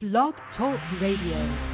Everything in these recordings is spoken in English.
Blog Talk Radio.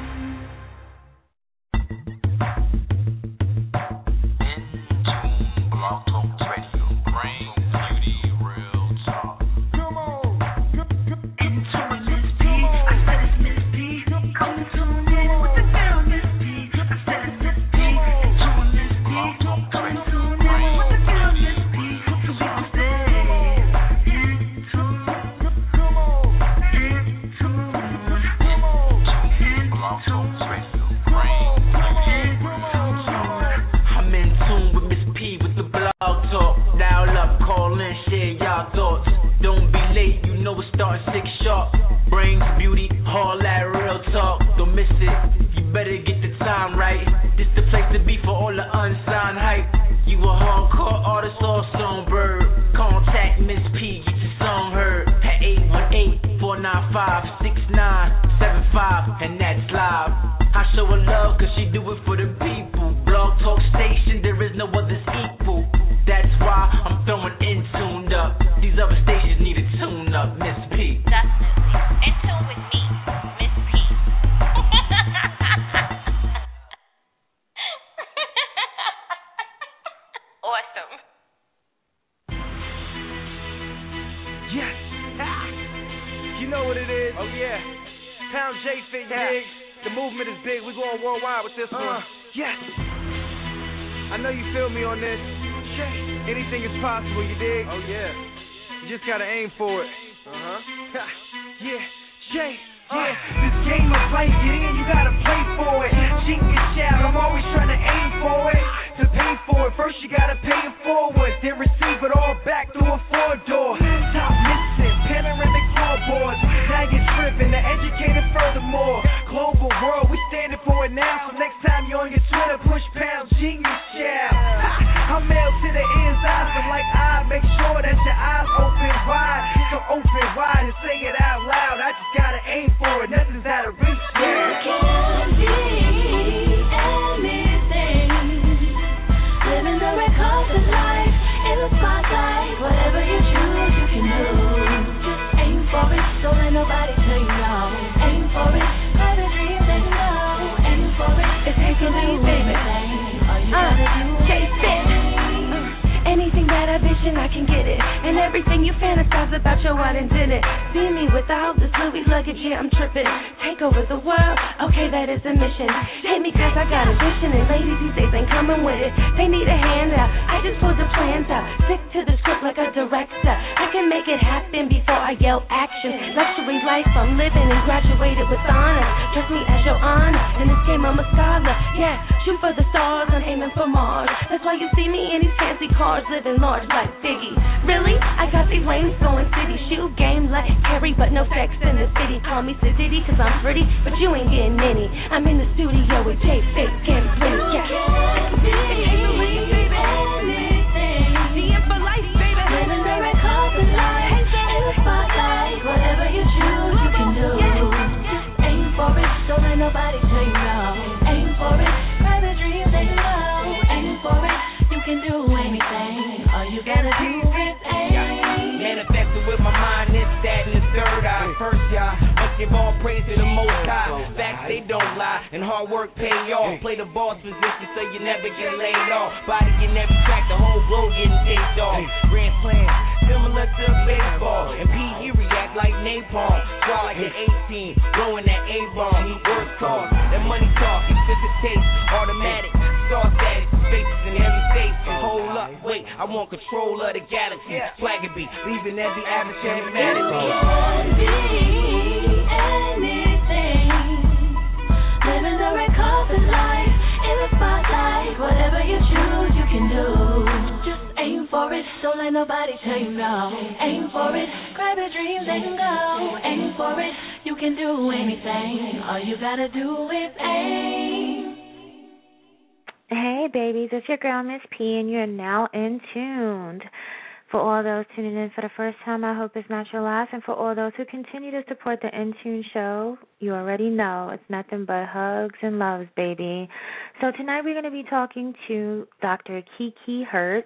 Hey babies, it's your girl Miss P and you're now in tuned. For all those tuning in for the first time, I hope it's not your last. And for all those who continue to support the Intune show, you already know it's nothing but hugs and loves, baby. So tonight we're going to be talking to Dr. Kiki Hurt.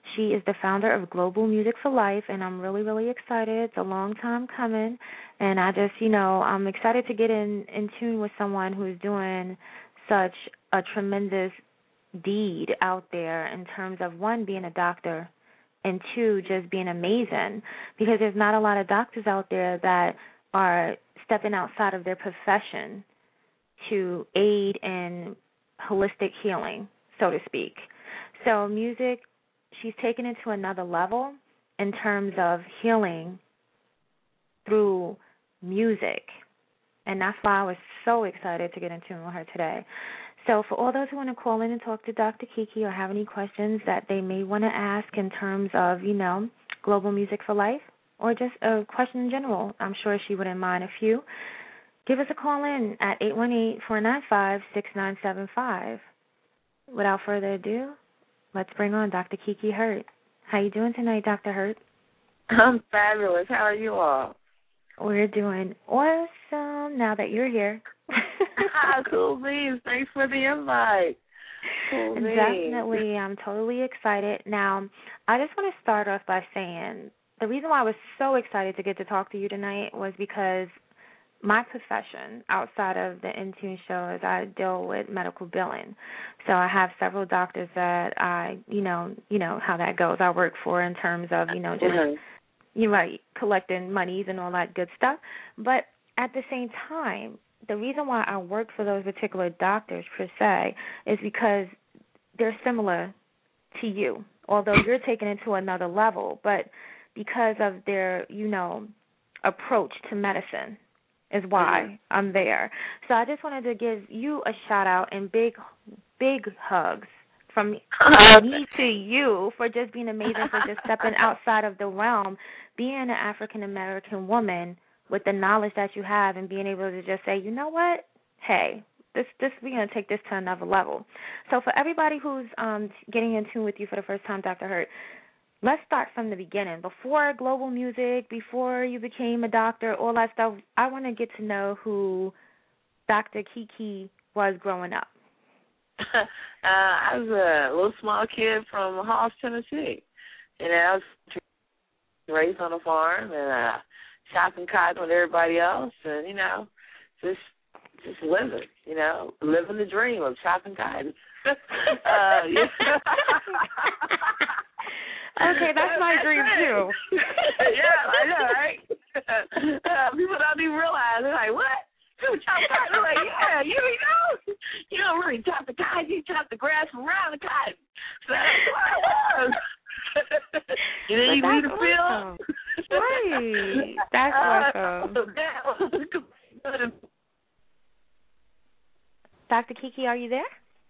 She is the founder of Global Music for Life, and I'm really, really excited. It's a long time coming, and I just, I'm excited to get in tune with someone who's doing such a tremendous deed out there in terms of, one, being a doctor, and two, just being amazing, because there's not a lot of doctors out there that are stepping outside of their profession to aid in holistic healing, so to speak. So music, she's taken it to another level in terms of healing through music. And that's why I was so excited to get in tune with her today. So for all those who want to call in and talk to Dr. Kiki or have any questions that they may want to ask in terms of, Global Music for Life or just a question in general, I'm sure she wouldn't mind a few. Give us a call in at 818-495-6975. Without further ado, let's bring on Dr. Kiki Hurt. How you doing tonight, Dr. Hurt? I'm fabulous. How are you all? We're doing awesome now that you're here. Cool beans. Thanks for the invite. Cool beans. Definitely. I'm totally excited. Now, I just want to start off by saying the reason why I was so excited to get to talk to you tonight was because my profession outside of the Intune show is I deal with medical billing. So I have several doctors that I, how that goes, I work for in terms of, collecting monies and all that good stuff. But at the same time, the reason why I work for those particular doctors per se is because they're similar to you, although you're taking it to another level, but because of their, approach to medicine is why I'm there. So I just wanted to give you a shout-out and big hugs from me to you for just being amazing, for just stepping outside of the realm, being an African-American woman with the knowledge that you have and being able to just say, you know what, hey, this we're going to take this to another level. So for everybody who's getting in tune with you for the first time, Dr. Hurt, let's start from the beginning. Before Global Music, before you became a doctor, all that stuff, I want to get to know who Dr. Kiki was growing up. I was a little small kid from Halls, Tennessee. I was raised on a farm and shopping cotton with everybody else and, just living, living the dream of shopping cotton. Okay, that's my dream too. Yeah, I know, right? People don't even realize. They're like, what? You chop cotton? They're like, yeah, you don't really chop the cotton. You chop the grass around the cotton. So that's what I was. You didn't even need to feel. Right. That's awesome. Dr. Kiki, are you there?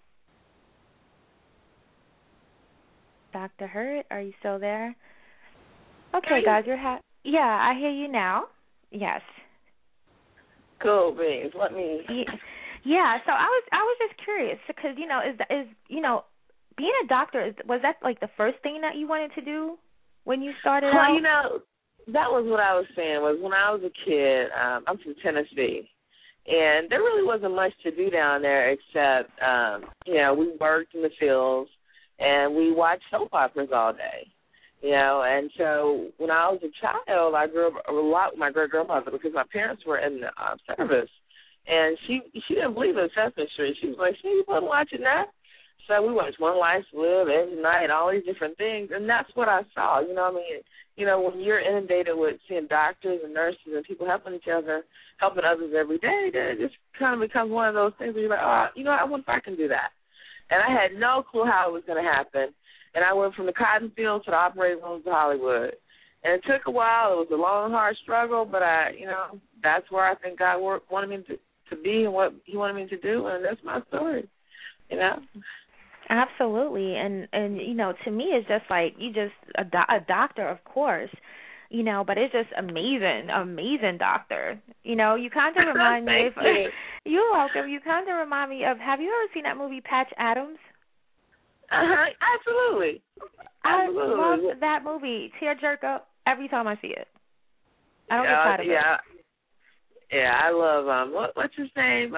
Dr. Hurt, are you still there? Okay, guys, yeah, I hear you now. Yes. Cool, beans. Let me. Yeah. So I was just curious because is being a doctor, was that like the first thing that you wanted to do when you started out? Well, that was what I was saying. Was when I was a kid. I'm from Tennessee. And there really wasn't much to do down there except, we worked in the fields and we watched soap operas all day, And so when I was a child, I grew up a lot with my great-grandmother because my parents were in the service. And she didn't believe in Sesame Street. She was like, you wasn't watching that? So we watched One Life to Live every night, all these different things. And that's what I saw, when you're inundated with seeing doctors and nurses and people helping each other, helping others every day, then it just kind of becomes one of those things where you're like, I wonder if I can do that. And I had no clue how it was going to happen. And I went from the cotton field to the operating rooms of Hollywood. And it took a while. It was a long, hard struggle, but that's where I think God wanted me to be and what He wanted me to do, and that's my story. Absolutely, and to me, it's just like a doctor, of course, but it's just amazing doctor. You kind of remind me. You're welcome. You kind of remind me of. Have you ever seen that movie Patch Adams? Absolutely. I love that movie. Tearjerker every time I see it. I don't get tired of it. Yeah, I love what's his name?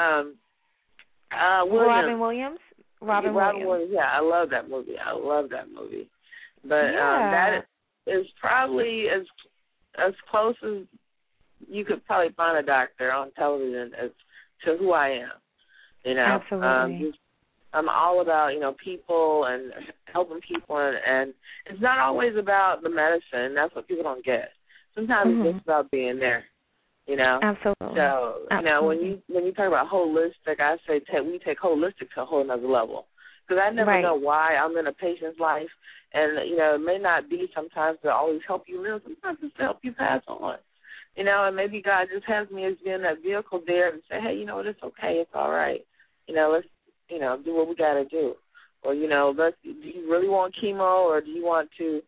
Robin Williams. Robin Williams. Yeah, I love that movie. But that is probably as close as you could probably find a doctor on television as to who I am. You know, absolutely. I'm all about, you know, people and helping people, and it's not always about the medicine. That's what people don't get. Sometimes it's just about being there. You know, absolutely. So you know, when you talk about holistic, I say we take holistic to a whole another level, because I never know why I'm in a patient's life, and you know, it may not be sometimes to always help you live. Sometimes it's to help you pass on. You know, and maybe God just has me as being that vehicle there and say, hey, you know what, it's okay, it's all right. You know, let's do what we got to do. Or do you really want chemo, or do you want to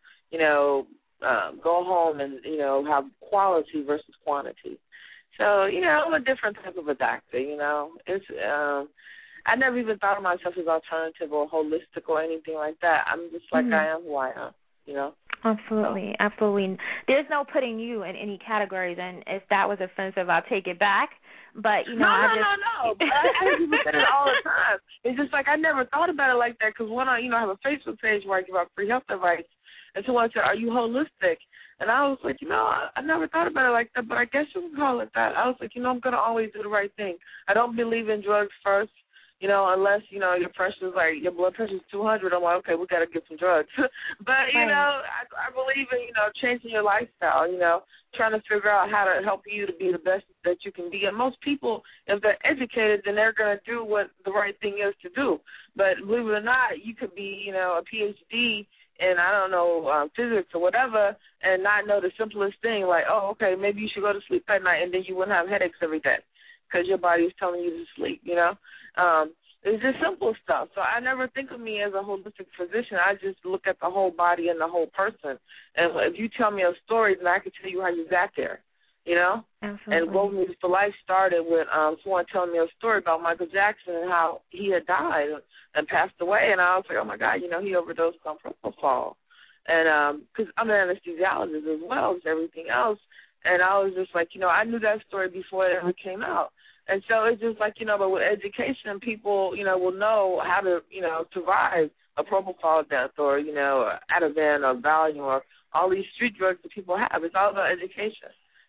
go home and have quality versus quantity? So, I'm a different type of a doctor, It's I never even thought of myself as alternative or holistic or anything like that. I'm just like I am who I am, Absolutely, absolutely. There's no putting you in any categories, and if that was offensive, I'll take it back. But, No. But I hear people say it all the time. It's just like I never thought about it like that, because when I have a Facebook page where I give out free health advice, and someone said, are you holistic? And I was like, I never thought about it like that, but I guess you can call it that. I was like, I'm going to always do the right thing. I don't believe in drugs first, unless, your blood pressure is 200. I'm like, okay, we got to get some drugs. But, I believe in, changing your lifestyle, trying to figure out how to help you to be the best that you can be. And most people, if they're educated, then they're going to do what the right thing is to do. But believe it or not, you could be, a PhD in, physics or whatever, and not know the simplest thing, like, oh, okay, maybe you should go to sleep at night, and then you wouldn't have headaches every day because your body is telling you to sleep, It's just simple stuff. So I never think of me as a holistic physician. I just look at the whole body and the whole person. And if you tell me a story, then I can tell you how you got there, Absolutely. And Global Music for Life started with someone telling me a story about Michael Jackson and how he had died and passed away. And I was like, oh, my God, he overdosed on propofol. And because I'm an anesthesiologist as well as everything else. And I was just like, I knew that story before it ever came out. And so it's just like, but with education, people, will know how to, survive a propofol death or, Ativan or Valium or all these street drugs that people have. It's all about education,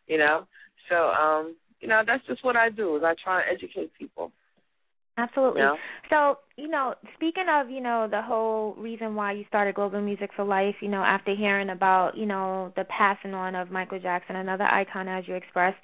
So, that's just what I do is I try to educate people. Absolutely. So, speaking of, the whole reason why you started Global Music for Life, after hearing about, the passing on of Michael Jackson, another icon as you expressed,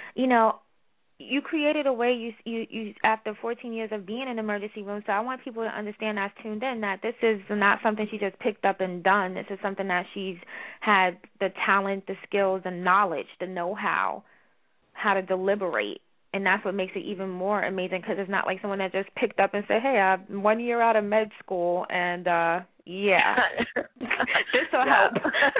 you created a way you after 14 years of being in the emergency room. So I want people to understand that's tuned in that this is not something she just picked up and done. This is something that she's had the talent, the skills, the knowledge, the know-how, how to deliberate. And that's what makes it even more amazing because it's not like someone that just picked up and said, hey, I'm 1 year out of med school and, this will help.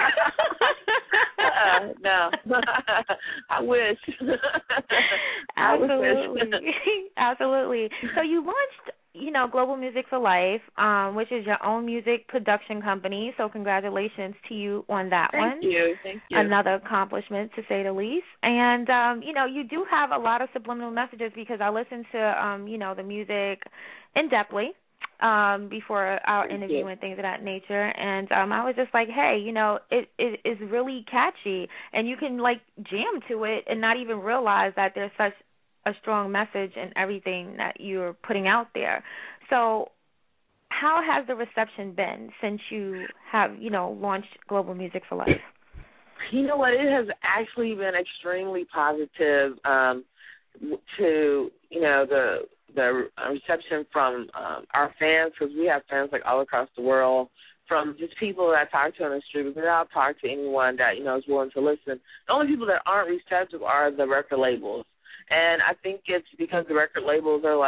No. I wish. Absolutely. Absolutely. So you launched, Global Music for Life, which is your own music production company. So congratulations to you on that one. Thank you. Another accomplishment, to say the least. And, you do have a lot of subliminal messages because I listened to, the music in-depthly before our interview and things of that nature. And I was just like, hey, it is really catchy. And you can, jam to it and not even realize that there's such a strong message in everything that you're putting out there. So how has the reception been since you have, launched Global Music for Life? You know what? It has actually been extremely positive to, the reception from our fans, because we have fans all across the world, from just people that I talk to on the street, because I'll talk to anyone that, is willing to listen. The only people that aren't receptive are the record labels. And I think it's because the record labels are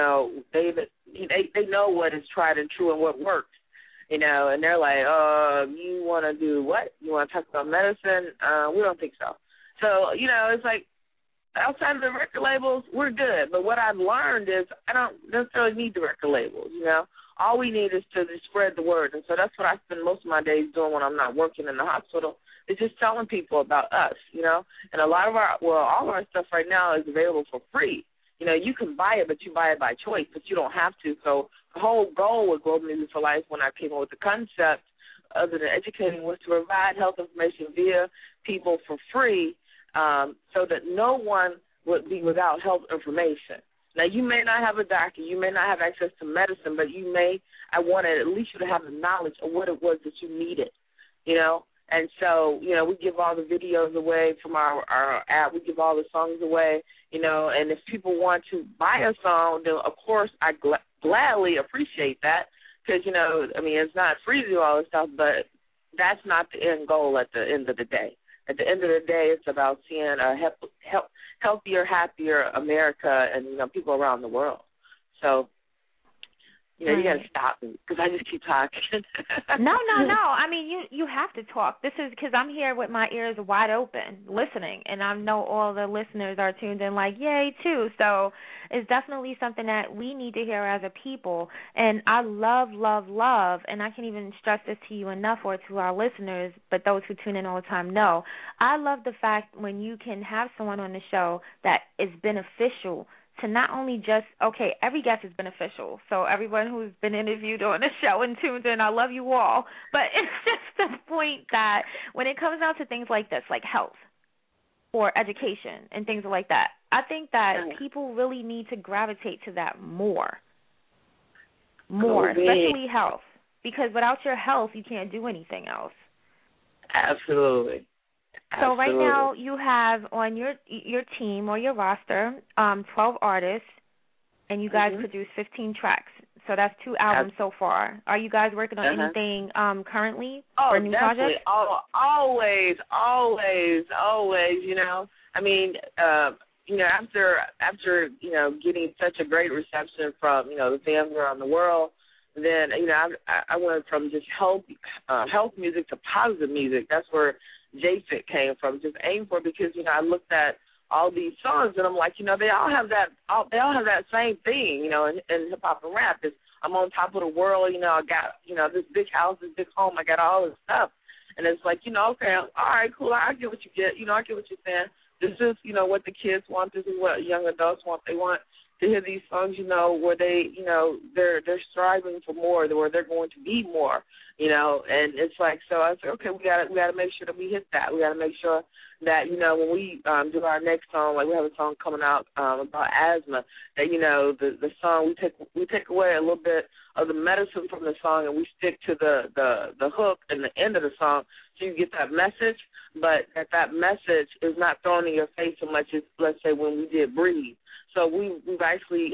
they know what is tried and true and what works, and they're like, you want to do what? You want to talk about medicine? We don't think so. So, it's like, outside of the record labels, we're good. But what I've learned is I don't necessarily need the record labels, All we need is to just spread the word. And so that's what I spend most of my days doing when I'm not working in the hospital, is just telling people about us, And a lot of all of our stuff right now is available for free. You can buy it, but you buy it by choice, but you don't have to. So the whole goal with Global Music for Life, when I came up with the concept, other than educating, was to provide health information via people for free, so that no one would be without health information. Now, you may not have a doctor, you may not have access to medicine, but I wanted at least you to have the knowledge of what it was that you needed, you know. And so, you know, we give all the videos away from our app. We give all the songs away, you know, and if people want to buy a song, then, of course, I gladly appreciate that because, you know, I mean, it's not free to do all this stuff, but that's not the end goal at the end of the day. At the end of the day, it's about seeing a healthier, happier America and, you know, people around the world. So, you know, right. You got to stop me because I just keep talking. No. I mean, you have to talk. This is because I'm here with my ears wide open listening, and I know all the listeners are tuned in like, yay, too. So it's definitely something that we need to hear as a people. And I love, and I can't even stress this to you enough or to our listeners, but those who tune in all the time know, I love the fact when you can have someone on the show that is beneficial to not only just, okay, every guest is beneficial, so everyone who's been interviewed on the show and tuned in, I love you all, but it's just the point that when it comes down to things like this, like health or education and things like that, I think that people really need to gravitate to that more, especially health, because without your health, you can't do anything else. Absolutely. So right now you have on your team or your roster 12 artists, and you guys produce 15 tracks. So that's 2 albums so far. Are you guys working on anything currently or new projects? Always. You know, I mean, you know, after you know getting such a great reception from you know the fans around the world, then you know I went from just health music to positive music. That's where JFit came from, just aim for, because, you know, I looked at all these songs and I'm like, you know, they all have that same thing, you know, in hip hop and rap. Is I'm on top of the world, you know, I got, you know, this big house, this big home, I got all this stuff. And it's like, you know, okay, all right, cool, I get what you get, you know, I get what you're saying. This is, you know, what the kids want, this is what young adults want. They want to hear these songs, you know, where they, you know, they're striving for more, where they're going to be more, you know, and it's like, so I said, okay, we gotta make sure that we hit that. We gotta make sure that, you know, when we do our next song, like we have a song coming out about asthma, that, you know, the song we take away a little bit of the medicine from the song and we stick to the hook and the end of the song so you get that message, but that message is not thrown in your face so much as, let's say, when we did Breathe. So we've actually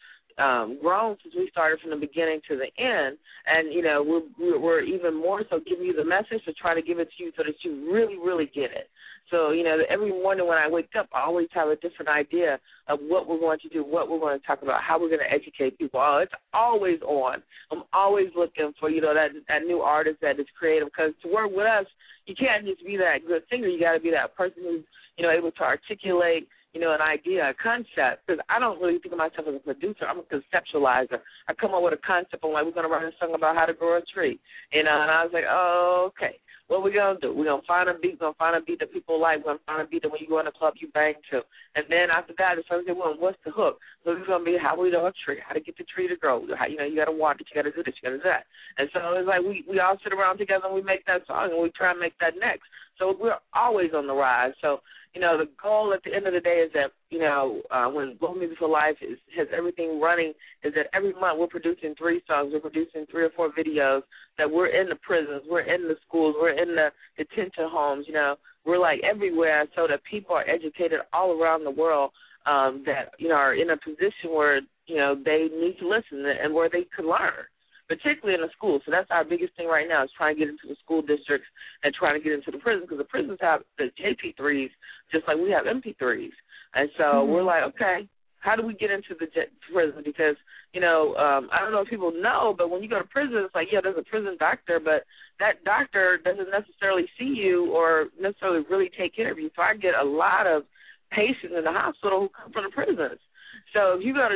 grown since we started from the beginning to the end, and, you know, we're even more so giving you the message to try to give it to you so that you really, really get it. So, you know, every morning when I wake up, I always have a different idea of what we're going to do, what we're going to talk about, how we're going to educate people. It's always on. I'm always looking for, you know, that new artist that is creative, because to work with us, you can't just be that good singer. You got to be that person who's, you know, able to articulate, you know, an idea, a concept, because I don't really think of myself as a producer. I'm a conceptualizer. I come up with a concept. I'm like, we're going to write a song about how to grow a tree, you know, and I was like, oh, okay. What we're going to do, we're going to find a beat. We're going to find a beat that people like. We're going to find a beat that when you go in the club, you bang to. And then after that, it's going to say, well, what's the hook? So it's going to be how we know a tree, how to get the tree to grow. How, you know, you got to water it, you got to do this, you got to do that. And so it's like we all sit around together and we make that song and we try and make that next. So we're always on the rise. So, you know, the goal at the end of the day is that, you know, when Blow Me Before Life has everything running, is that every month we're producing 3 songs, we're producing 3 or 4 videos, that we're in the prisons, we're in the schools, we're in the detention homes, you know, we're like everywhere so that people are educated all around the world that, you know, are in a position where, you know, they need to listen and where they could learn, particularly in the schools. So that's our biggest thing right now, is trying to get into the school districts and trying to get into the prisons, because the prisons have the JP3s just like we have MP3s. And so we're like, okay, how do we get into the prison? Because, you know, I don't know if people know, but when you go to prison, it's like, yeah, there's a prison doctor, but that doctor doesn't necessarily see you or necessarily really take care of you. So I get a lot of patients in the hospital who come from the prisons. So if you go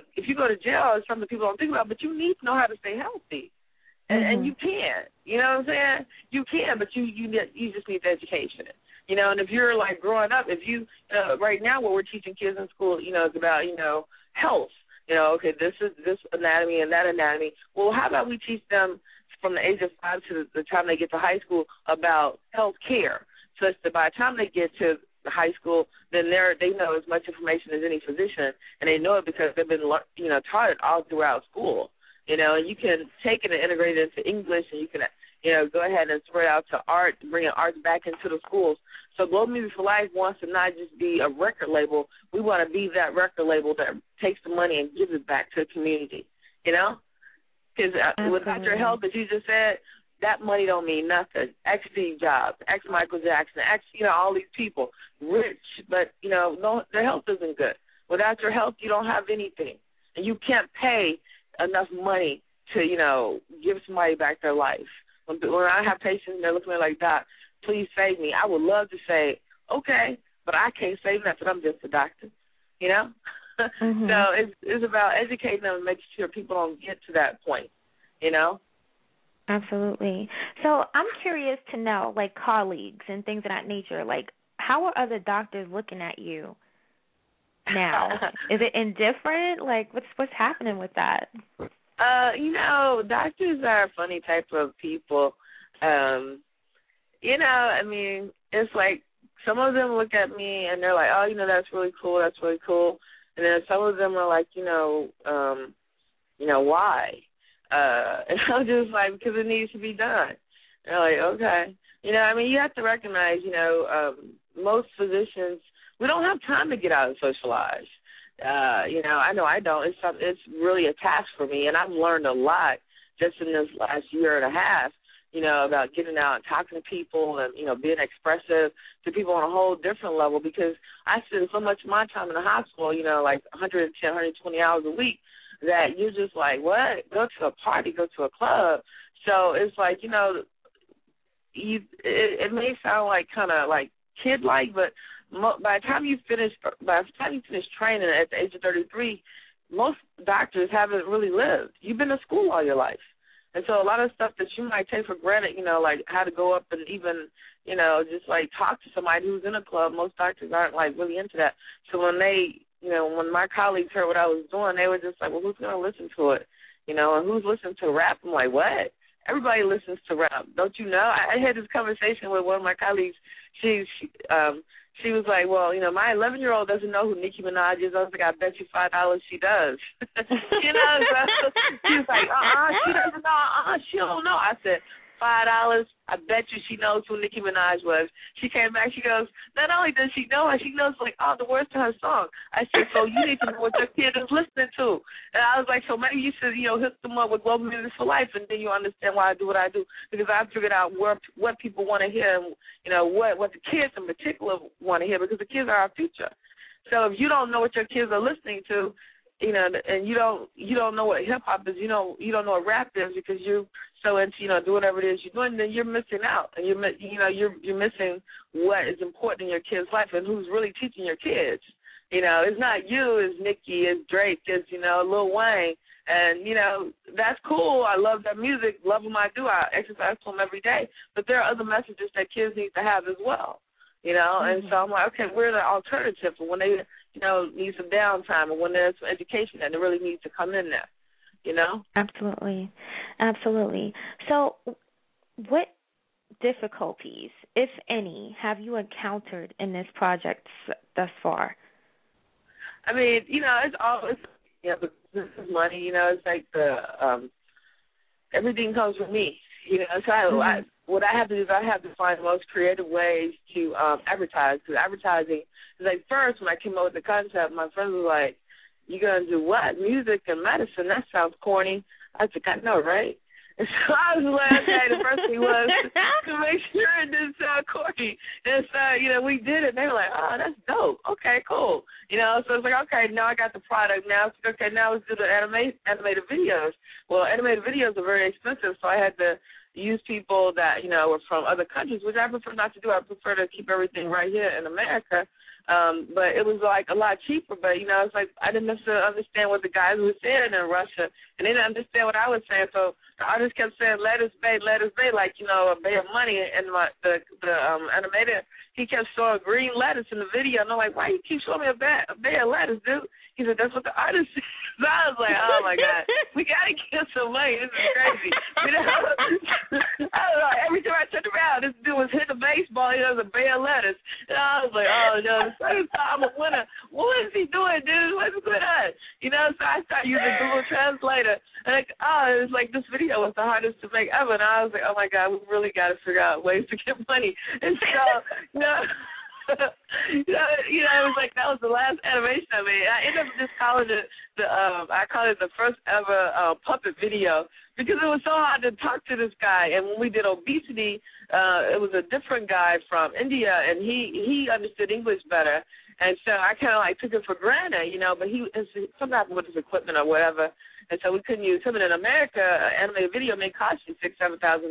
to jail, it's something people don't think about, but you need to know how to stay healthy. And you can. You know what I'm saying? You can, but you just need the education. You know, and if you're like growing up, if you right now what we're teaching kids in school, you know, is about, you know, health. You know, okay, this is this anatomy and that anatomy. Well, how about we teach them from the age of 5 to the time they get to high school about health care, such that by the time they get to the high school, then they know as much information as any physician, and they know it because they've been taught it all throughout school. And you can take it and integrate it into English, and you can go ahead and spread out to art, bringing art back into the schools. So Global Music for Life wants to not just be a record label. We want to be that record label that takes the money and gives it back to the community, Because without your health, as you just said, that money don't mean nothing. Ex Steve Jobs, ex Michael Jackson, ex all these people, rich, but their health isn't good. Without your health, you don't have anything, and you can't pay enough money to give somebody back their life. When I have patients and they're looking at me like, Doc, please save me, I would love to say, okay, but I can't save nothing. I'm just a doctor, Mm-hmm. So it's about educating them and making sure people don't get to that point, Absolutely. So I'm curious to know, like colleagues and things of that nature, like how are other doctors looking at you now? Is it indifferent? Like what's happening with that? Doctors are a funny type of people. I mean, it's like some of them look at me and they're like, oh, that's really cool, that's really cool. And then some of them are like, why? And I'm just like, because it needs to be done. And they're like, okay. You have to recognize, most physicians, we don't have time to get out and socialize. I know I don't. It's really a task for me, and I've learned a lot just in this last year and a half, about getting out and talking to people and, being expressive to people on a whole different level, because I spend so much of my time in the hospital, like 110, 120 hours a week, that you're just like, what? Go to a party, go to a club. So it's like, it may sound like kind of like kid-like, but by the time you finish training at the age of 33, most doctors haven't really lived. You've been to school all your life. And so a lot of stuff that you might take for granted, like how to go up and even, just like talk to somebody who's in a club, most doctors aren't like really into that. So when when my colleagues heard what I was doing, they were just like, well, who's going to listen to it? And who's listening to rap? I'm like, what? Everybody listens to rap. Don't you know? I had this conversation with one of my colleagues. She was like, well, my 11-year-old doesn't know who Nicki Minaj is. I was like, I bet you $5 she does. So she was like, she doesn't know. She don't know. I said, $5, I bet you she knows who Nicki Minaj was. She came back, she goes, not only does she know her, she knows like all the words to her song. I said, so you need to know what your kid is listening to. And I was like, so maybe you should, hook them up with Global Music for Life, and then you understand why I do what I do, because I figured out what people want to hear and, what the kids in particular want to hear, because the kids are our future. So if you don't know what your kids are listening to, and you don't know what hip hop is, you don't know what rap is, because you're so into doing whatever it is you're doing, then you're missing out, and you're missing what is important in your kids' life and who's really teaching your kids. It's not you, it's Nicki, it's Drake, it's Lil Wayne, and that's cool. I love their music, love them I do. I exercise to them every day, but there are other messages that kids need to have as well. And so I'm like, okay, we're the alternative for when they, need some downtime, or when there's some education that really needs to come in there, Absolutely. Absolutely. So what difficulties, if any, have you encountered in this project thus far? I mean, it's always, this is money, it's like everything comes from me, so what I have to do is I have to find the most creative ways to advertise, because advertising is like, first when I came up with the concept, my friends were like, you going to do what? Music and medicine? That sounds corny. I was like, I know, right? And so I was like, okay, the first thing was to make sure it didn't sound corny. And so, we did it. They were like, oh, that's dope. Okay, cool. So it's like, okay, now I got the product. Now it's like, okay, now let's do the animated videos. Well, animated videos are very expensive, so I had to use people that, were from other countries, which I prefer not to do. I prefer to keep everything right here in America. But it was like a lot cheaper. But, it's like I didn't necessarily understand what the guys were saying in Russia, and they didn't understand what I was saying. So the artist kept saying, let us pay, like, a bay of money. And the animator, he kept showing green lettuce in the video. And I'm like, why you keep showing me a bay of lettuce, dude? He said, that's what the artist said. So I was like, oh, my God, we got to get some money. This is crazy. You know, so I started using Google Translator. And it was like this video was the hardest to make ever. And I was like, oh, my God, we really got to figure out ways to get money. And so, it was like that was the last animation I made. I ended up just calling it I call it the first ever puppet video because it was so hard to talk to this guy. And when we did obesity, it was a different guy from India, and he understood English better. And so I kind of like took it for granted, but something happened with his equipment or whatever, and so we couldn't use him. And in America, an animated video may cost you $6,000, $7,000,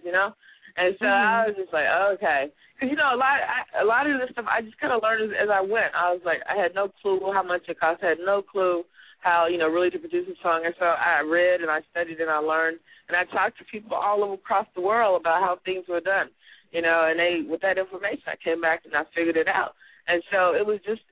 And so I was just like, okay. Because, a lot of this stuff I just kind of learned as I went. I was like, I had no clue how much it cost. I had no clue how, really to produce a song. And so I read and I studied and I learned. And I talked to people all over across the world about how things were done, and with that information, I came back and I figured it out. And so it was just,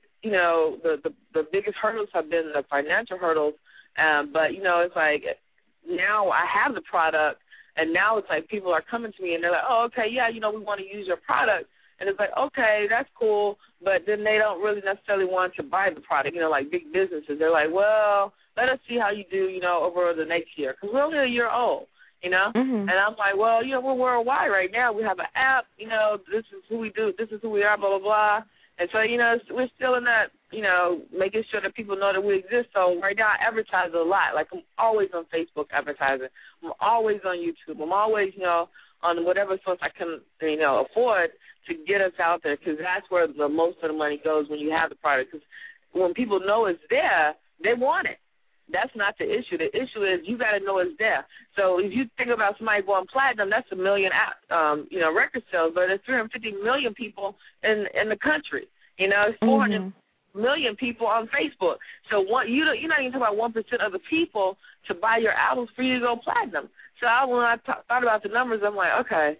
the biggest hurdles have been the financial hurdles. But, it's like now I have the product, and now it's like people are coming to me and they're like, oh, okay, yeah, we want to use your product. And it's like, okay, that's cool, but then they don't really necessarily want to buy the product, like big businesses. They're like, well, let us see how you do, over the next year, because we're only a year old. And I'm like, well, we're worldwide right now. We have an app, this is who we do, this is who we are, blah, blah, blah. And so, we're still in that, making sure that people know that we exist. So right now I advertise a lot. Like I'm always on Facebook advertising. I'm always on YouTube. I'm always, on whatever source I can, afford to get us out there, because that's where the most of the money goes when you have the product. Because when people know it's there, they want it. That's not the issue. The issue is you got to know it's there. So if you think about somebody going platinum, that's 1 million, record sales, but there's 350 million people in the country. It's 400 million people on Facebook. So you're not even talking about 1% of the people to buy your albums for you to go platinum. So when I thought about the numbers, I'm like, okay,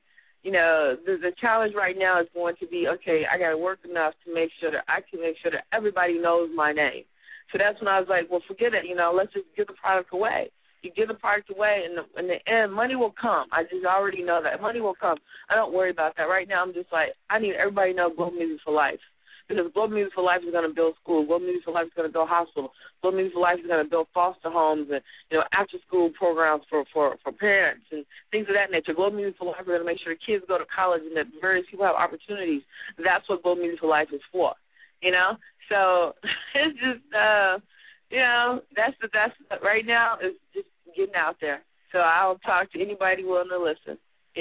the challenge right now is going to be, okay, I got to work enough to make sure that I can make sure that everybody knows my name. So that's when I was like, well, forget it, let's just give the product away. You give the product away, and in the end, money will come. I just already know that. Money will come. I don't worry about that. Right now, I'm just like, I need everybody to know Global Music for Life. Because Global Music for Life is going to build schools. Global Music for Life is going to build hospitals. Global Music for Life is going to build foster homes and, after-school programs for parents and things of that nature. Global Music for Life is going to make sure the kids go to college and that various people have opportunities. That's what Global Music for Life is for, So it's just, that's right now is just getting out there. So I'll talk to anybody willing to listen,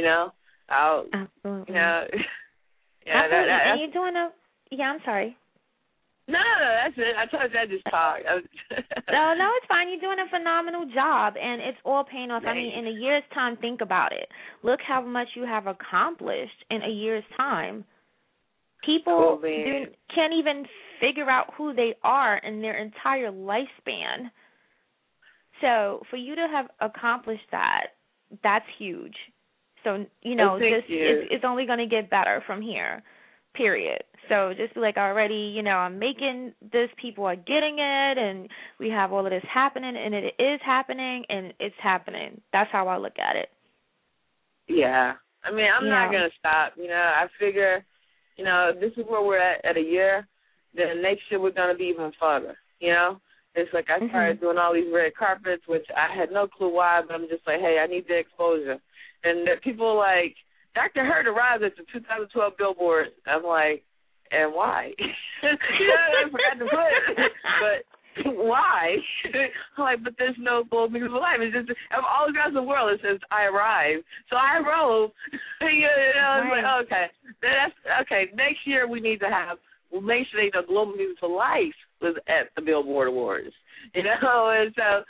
Absolutely. Yeah, absolutely. And you're doing I'm sorry. No, that's it. I told you I just talked. No, it's fine. You're doing a phenomenal job, and it's all paying off. I mean, in a year's time, think about it. Look how much you have accomplished in a year's time. People can't even figure out who they are in their entire lifespan. So for you to have accomplished that, that's huge. So, it's only going to get better from here, period. So just be like, already, I'm making this, people are getting it, and we have all of this happening, and it is happening, and it's happening. That's how I look at it. Yeah. I mean, I'm not going to stop. I figure, this is where we're at a year. Then next year we're going to be even further, It's like I started doing all these red carpets, which I had no clue why, but I'm just like, hey, I need the exposure. And people like, Dr. Hurt arrived at the 2012 Billboard. I'm like, and why? I forgot to put it. But why? I'm like, but there's no Global Music for Life. It's just, of all across the world, it says, I arrived. So I arose. It's like, okay. That's okay. Next year we need to make sure they know Global Music for Life was at the Billboard Awards. And so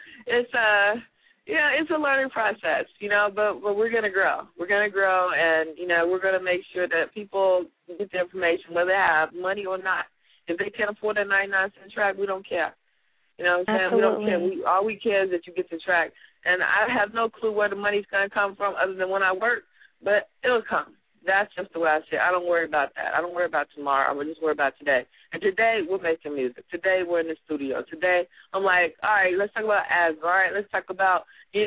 it's a learning process, but we're going to grow. We're going to grow, and, we're going to make sure that people get the information, whether they have money or not. If they can't afford a 99-cent track, we don't care. You know what I'm saying? Absolutely. We don't care. All we care is that you get the track. And I have no clue where the money's going to come from other than when I work, but it'll come. That's just the way I say it. I don't worry about that. I don't worry about tomorrow. I'm just worry about today. And today, we're making music. Today, we're in the studio. Today, I'm like, all right, let's talk about asthma. All right, let's talk about,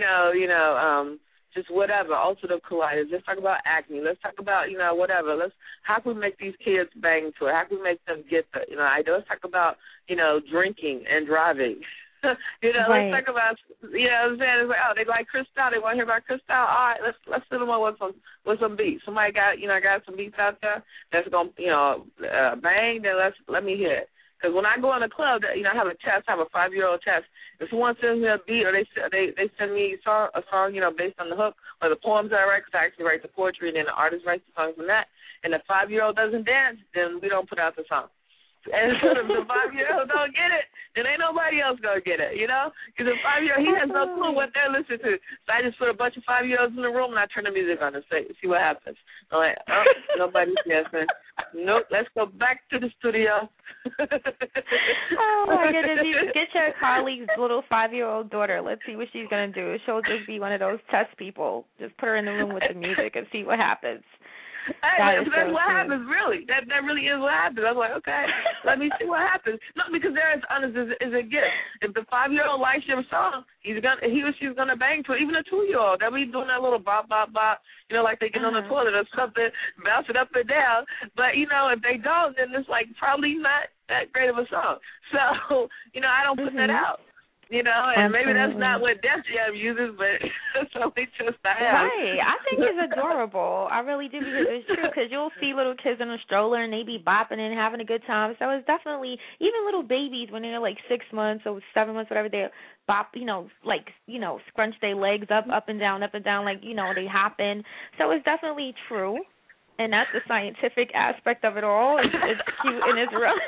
just whatever, ulcerative colitis. Let's talk about acne. Let's talk about, whatever. How can we make these kids bang to it? How can we make them get the, let's talk about, drinking and driving. Right. Let's talk about, you know what I'm saying? It's like, oh, they like Cristal. They want to hear about Cristal. All right, let's sit them on with some beats. Somebody got some beats out there that's going to, bang, then let me hear it. Because when I go in a club, I have a test, I have a 5-year-old test. If someone sends me a beat or they send me a song, based on the hook or the poems that I write, because I actually write the poetry and then the artist writes the songs from that, and the 5-year-old doesn't dance, then we don't put out the song. And if the 5-year-old don't get it, then ain't nobody else going to get it, Because the 5-year-old, he has no clue what they're listening to. So I just put a bunch of 5-year-olds in the room and I turn the music on and see what happens. I'm like, oh, nobody's dancing. Nope, let's go back to the studio. Oh, my goodness. You get your colleague's little 5-year-old daughter. Let's see what she's going to do. She'll just be one of those test people. Just put her in the room with the music and see what happens. Hey, that's what happens, really. That really is what happens. I was like, okay, let me see what happens. No, because there is a gift. If the 5-year-old likes your song, he or she's gonna bang to it. Even a 2-year-old, they'll be doing that little bop bop bop, like they get on the toilet or something, bounce it up and down. But if they don't, then it's like probably not that great of a song. So I don't put that out. And maybe that's not what Def Jam uses, but something just I have. Right. I think it's adorable. I really do, because it's true, because you'll see little kids in a stroller and they be bopping and having a good time. So it's definitely, even little babies when they're like 6 months or 7 months, whatever, they bop, scrunch their legs up and down, like, they hop in. So it's definitely true. And that's the scientific aspect of it all. It's cute and it's real.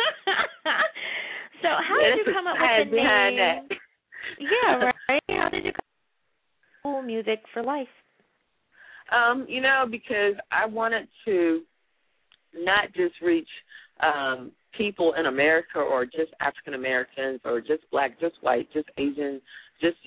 So how did you come up with the name? Yeah, right. How did you come up with Cool Music for Life? Because I wanted to not just reach people in America or just African Americans or just black, just white, just Asian, just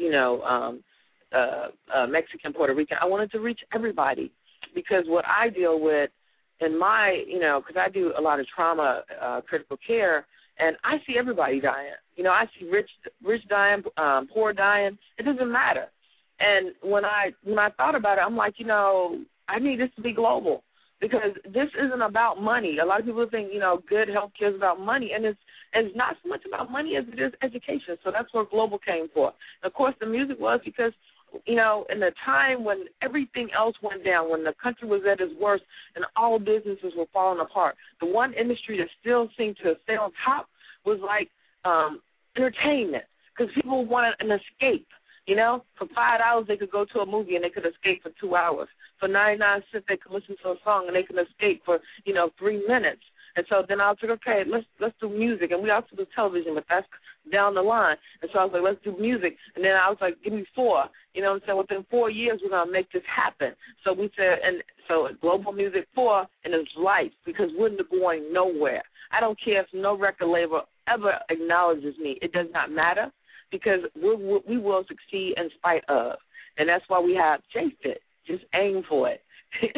Mexican, Puerto Rican. I wanted to reach everybody, because what I deal with in my, because I do a lot of trauma, critical care. And I see everybody dying. I see rich dying, poor dying. It doesn't matter. And when I thought about it, I'm like, I need this to be global, because this isn't about money. A lot of people think, good health care is about money, and it's not so much about money as it is education. So that's where global came for. And of course, the music was because, in the time when everything else went down, when the country was at its worst and all businesses were falling apart, the one industry that still seemed to stay on top was like entertainment, because people wanted an escape. For $5 they could go to a movie and they could escape for 2 hours. For 99 cents they could listen to a song and they could escape for 3 minutes. And so then I was like, okay, let's do music. And we also do television, but that's down the line. And so I was like, let's do music. And then I was like, give me 4. I'm saying? Within 4 years, we're going to make this happen. So we said, and so Global Music 4, and it's life, because we're going nowhere. I don't care if no record label ever acknowledges me. It does not matter, because we will succeed in spite of. And that's why we have J-Fit. Just aim for it.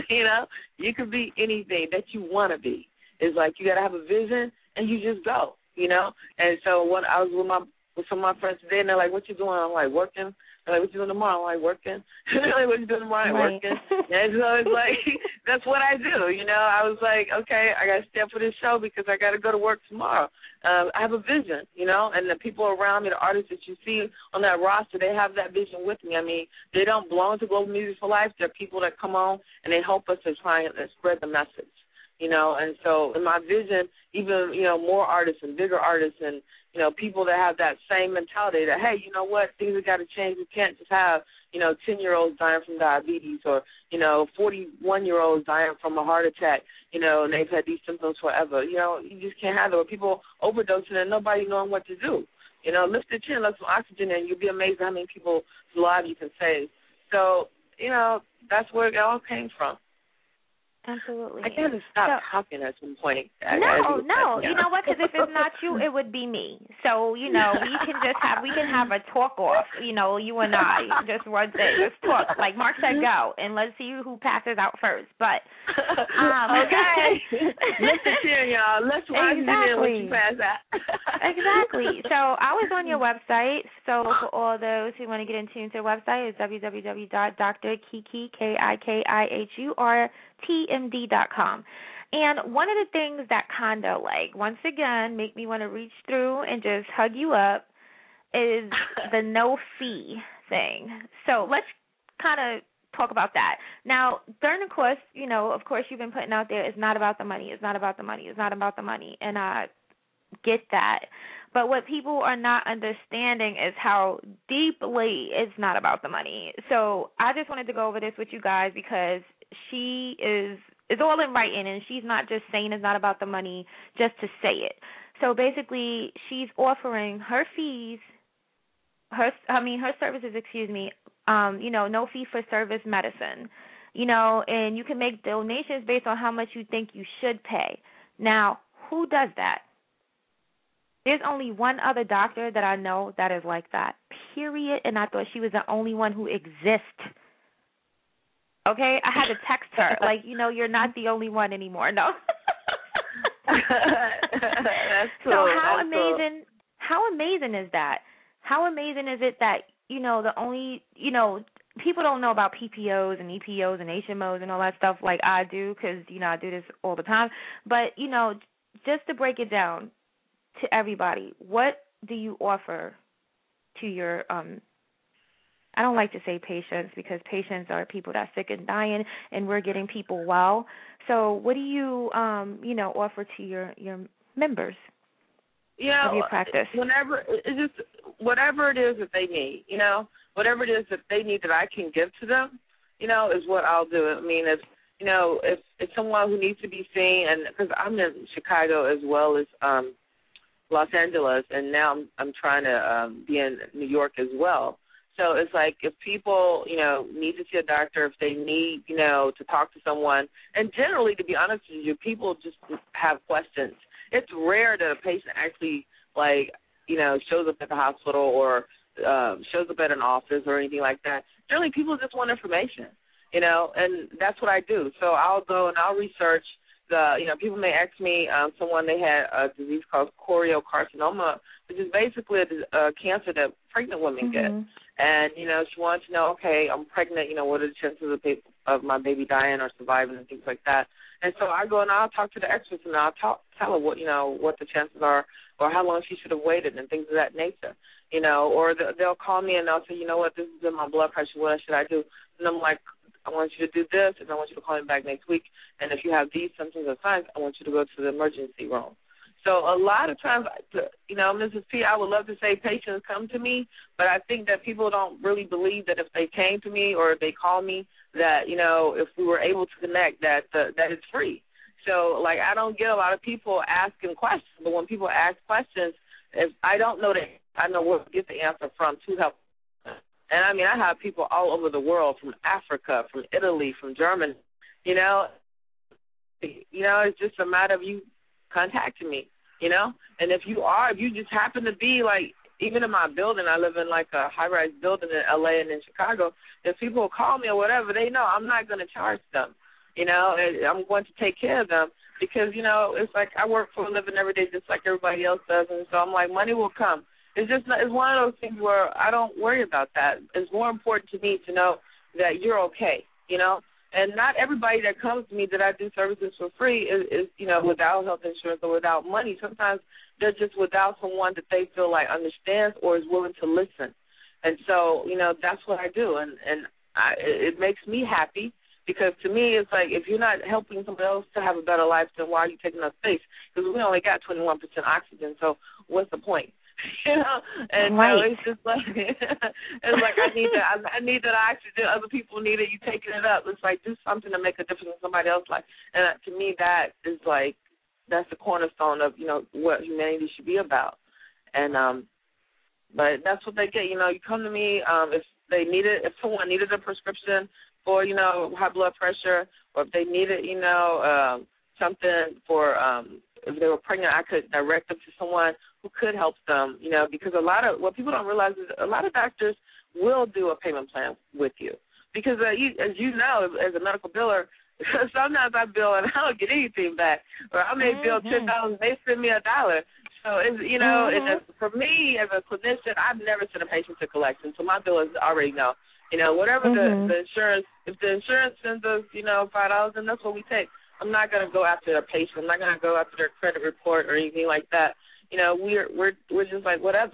You can be anything that you want to be. It's like you got to have a vision and you just go, And so when I was with some of my friends today, and they're like, what you doing? I'm like, working. They're like, what you doing tomorrow? I'm like, working. They're like, what you doing tomorrow? I'm working. And so it's like, that's what I do, I was like, okay, I got to step for this show because I got to go to work tomorrow. I have a vision, and the people around me, the artists that you see on that roster, they have that vision with me. I mean, they don't belong to Global Music for Life. They're people that come on and they help us to try and spread the message. And so in my vision, even, more artists and bigger artists and, people that have that same mentality that, hey, you know what, things have got to change. We can't just have, 10-year-olds dying from diabetes or, 41-year-olds dying from a heart attack, and they've had these symptoms forever. You just can't have that. Or people overdosing and nobody knowing what to do. Lift your chin, let some oxygen in. You'll be amazed how many people's lives you can save. So, that's where it all came from. Absolutely. I gotta stop talking at some point. No. You know what? Because if it's not you, it would be me. So we can have a talk off. You and I just one day, just talk. Like Mark said, go and let's see who passes out first. But okay, lift the chin, y'all. Let's watch it when you pass out. Exactly. So I was on your website. So for all those who want to get in tune to the website, it's www.drkikihurtmd.com. And one of the things that once again, make me want to reach through and just hug you up is the no fee thing. So let's kind of talk about that. Now, during the course, of course, you've been putting out there, it's not about the money, it's not about the money, it's not about the money, and I get that. But what people are not understanding is how deeply it's not about the money. So I just wanted to go over this with you guys because she is all in writing, and she's not just saying it's not about the money just to say it. So basically, she's offering her fees, her services, no fee for service medicine, and you can make donations based on how much you think you should pay. Now, who does that? There's only one other doctor that I know that is like that, period, and I thought she was the only one who exists. Okay? I had to text her, you're not the only one anymore. No. That's cool. So how amazing is that? How amazing is it that, the only, people don't know about PPOs and EPOs and HMOs and all that stuff like I do because, I do this all the time. But, just to break it down to everybody, what do you offer to your, I don't like to say patients because patients are people that are sick and dying and we're getting people well. So what do you, offer to your members of your practice? Whatever it is that they need, whatever it is that they need that I can give to them, is what I'll do. I mean, if it's someone who needs to be seen, and because I'm in Chicago as well as Los Angeles, and now I'm trying to be in New York as well. So it's like if people, need to see a doctor, if they need, to talk to someone, and generally, to be honest with you, people just have questions. It's rare that a patient actually, shows up at the hospital or shows up at an office or anything like that. Generally, people just want information, and that's what I do. So I'll go and I'll research people may ask me, someone, they had a disease called choriocarcinoma, which is basically a cancer that pregnant women get. And, she wanted to know, okay, I'm pregnant, what are the chances of my baby dying or surviving and things like that. And so I go and I'll talk to the experts and I'll tell her what the chances are or how long she should have waited and things of that nature, or they'll call me and they'll say, this is in my blood pressure, what should I do? And I'm like, I want you to do this, and I want you to call me back next week. And if you have these symptoms or signs, I want you to go to the emergency room. So a lot of times, Mrs. P, I would love to say patients come to me, but I think that people don't really believe that if they came to me or if they call me, that, if we were able to connect, that it's free. So, I don't get a lot of people asking questions, but when people ask questions, if I don't know I know where to get the answer from to help. And, I have people all over the world, from Africa, from Italy, from Germany, it's just a matter of you contacting me, And if you just happen to be, even in my building, I live in, a high-rise building in L.A. and in Chicago, if people call me or whatever, they know I'm not going to charge them, and I'm going to take care of them because, it's like I work for a living every day just like everybody else does, and so I'm like, money will come. It's one of those things where I don't worry about that. It's more important to me to know that you're okay, And not everybody that comes to me that I do services for free is without health insurance or without money. Sometimes they're just without someone that they feel like understands or is willing to listen. And so, that's what I do. And it makes me happy because to me it's like if you're not helping somebody else to have a better life, then why are you taking up space? Because we only got 21% oxygen, so what's the point? And right. So it's just like it's like I need that oxygen. Other people need it. You taking it up. It's like do something to make a difference in somebody else's life. And to me, that is that's the cornerstone of what humanity should be about. And but that's what they get. You come to me if they needed, if someone needed a prescription for high blood pressure, or if they needed something for if they were pregnant, I could direct them to someone who could help them, because what people don't realize is a lot of doctors will do a payment plan with you. Because as you know, as a medical biller, sometimes I bill and I don't get anything back. Or I may bill $10 and they send me $1. So, and for me as a clinician, I've never sent a patient to collection, so my billers already know. Whatever the insurance, if the insurance sends us, $5, then that's what we take. I'm not going to go after a patient. I'm not going to go after their credit report or anything like that. We're just like whatever.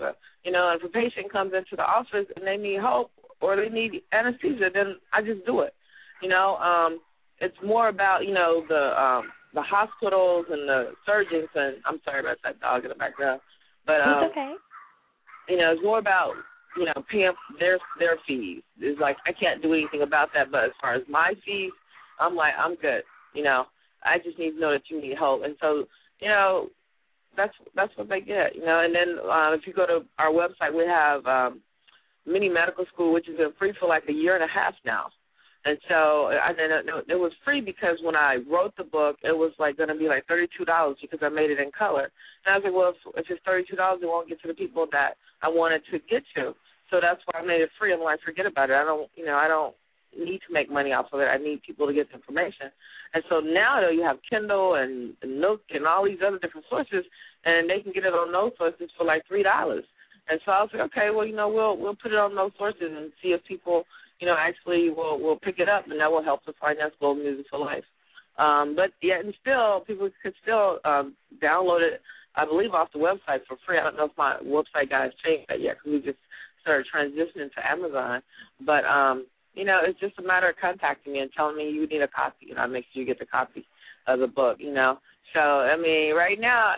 You know, if a patient comes into the office and they need help or they need anesthesia, then I just do it. You know, it's more about, you know, the hospitals and the surgeons, and I'm sorry about that dog in the background, but it's okay. You know, it's more about, you know, paying their fees. It's like I can't do anything about that, but as far as my fees, I'm like, I'm good. You know, I just need to know that you need help, and so, you know, that's what they get. You know, and then if you go to our website, we have Mini Medical School, which has been free for like a year and a half now. And so it was free because when I wrote the book, it was like going to be like $32 because I made it in color. And I was like, well, if it's $32, it won't get to the people that I wanted to get to. So that's why I made it free. I'm like, forget about it. I don't need to make money off of it. I need people to get the information. And so now, though, you have Kindle and Nook and all these other different sources, and they can get it on those sources for like $3. And so I was like, okay, well, you know, we'll put it on those sources and see if people, you know, actually will pick it up, and that will help to finance Global Music for Life. But yet and still, people could still download it, I believe, off the website for free. I don't know if my website guys changed that yet because we just started transitioning to Amazon. But, you know, it's just a matter of contacting me and telling me you need a copy, and I'll make sure you get the copy of the book, you know. So, I mean, right now,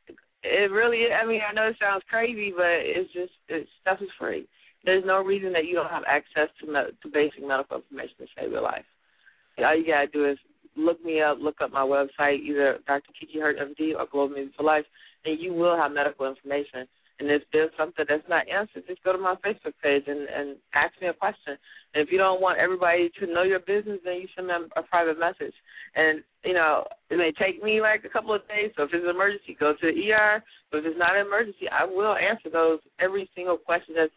it really, I mean, I know it sounds crazy, but stuff is free. There's no reason that you don't have access to basic medical information to save your life. All you got to do is look me up, look up my website, either Dr. Kiki Hurt, MD, or Global Music for Life, and you will have medical information. And if there's something that's not answered, just go to my Facebook page and ask me a question. And if you don't want everybody to know your business, then you send them a private message. And, you know, it may take me like a couple of days. So if it's an emergency, go to the ER. But if it's not an emergency, I will answer those, every single question that's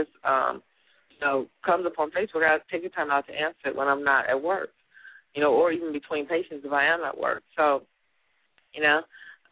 you know, comes up on Facebook. I take the time out to answer it when I'm not at work, you know, or even between patients if I am at work. So, you know,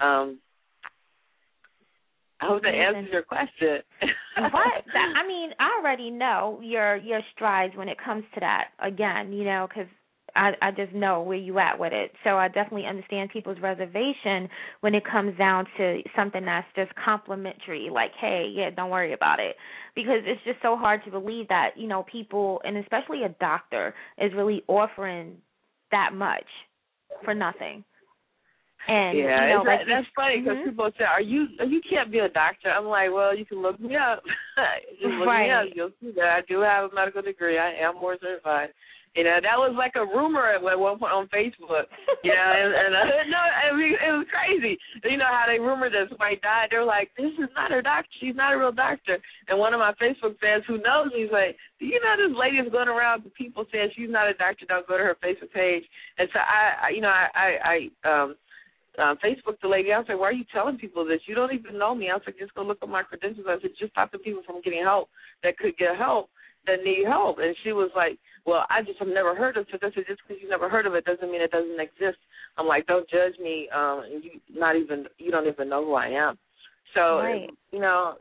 I hope that answers your question. I mean, I already know your strides when it comes to that, again, you know, because I just know where you at with it. So I definitely understand people's reservation when it comes down to something that's just complimentary, like, hey, yeah, don't worry about it. Because it's just so hard to believe that, you know, people, and especially a doctor, is really offering that much for nothing. And, yeah, you know, that's funny because people say, you can't be a doctor. I'm like, well, you can look me up. Just look me up. You'll see that I do have a medical degree. I am board certified. You know, that was like a rumor at one point on Facebook. You know, and no, I mean, it was crazy. You know how they rumored this white died. They were like, this is not her doctor. She's not a real doctor. And one of my Facebook fans who knows me is like, do you know this lady is going around to people saying she's not a doctor? Don't go to her Facebook page. And so I Facebooked the lady. I was like, why are you telling people this? You don't even know me. I was like, just go look at my credentials. I said, just stop the people from getting help that could get help, that need help. And she was like, well, I just have never heard of it. I said, just because you never heard of it doesn't mean it doesn't exist. I'm like, don't judge me. And you don't even know who I am. So, you know.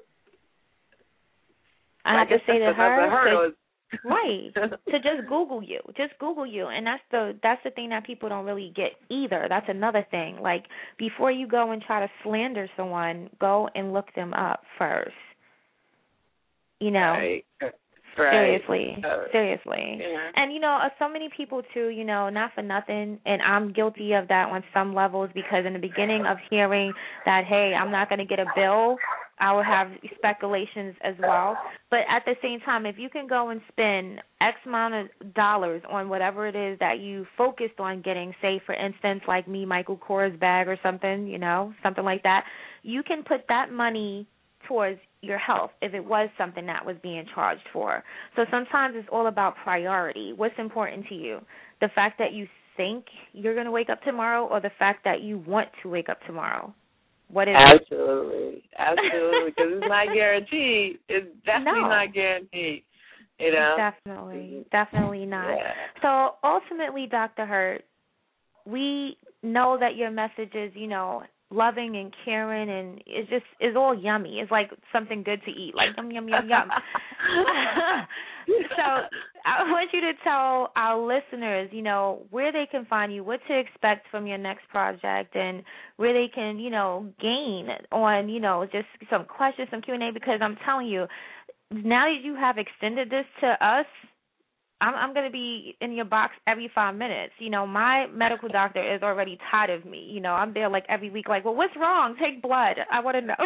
I have to say to her, right, to just Google you. Just Google you. And that's the thing that people don't really get either. That's another thing. Like, before you go and try to slander someone, go and look them up first. You know. Right. Seriously. Yeah. And, you know, so many people, too, you know, not for nothing, and I'm guilty of that on some levels, because in the beginning of hearing that, hey, I'm not going to get a bill, I will have speculations as well. But at the same time, if you can go and spend X amount of dollars on whatever it is that you focused on getting, say, for instance, like me, Michael Kors bag or something, you know, something like that, you can put that money towards your health if it was something that was being charged for. So sometimes it's all about priority. What's important to you? The fact that you think you're going to wake up tomorrow, or the fact that you want to wake up tomorrow? What is Absolutely, because it's not guaranteed. It's definitely not guaranteed. You know, definitely not. Yeah. So ultimately, Dr. Hurt, we know that your message is, you know, loving and caring, and it's all yummy. It's like something good to eat, like yum, yum, yum, yum. So I want you to tell our listeners, where they can find you, what to expect from your next project, and where they can, gain on, just some questions, some Q&A, because I'm telling you, now that you have extended this to us, I'm going to be in your box every 5 minutes. My medical doctor is already tired of me. I'm there like every week, like, well, what's wrong? Take blood. I want to know.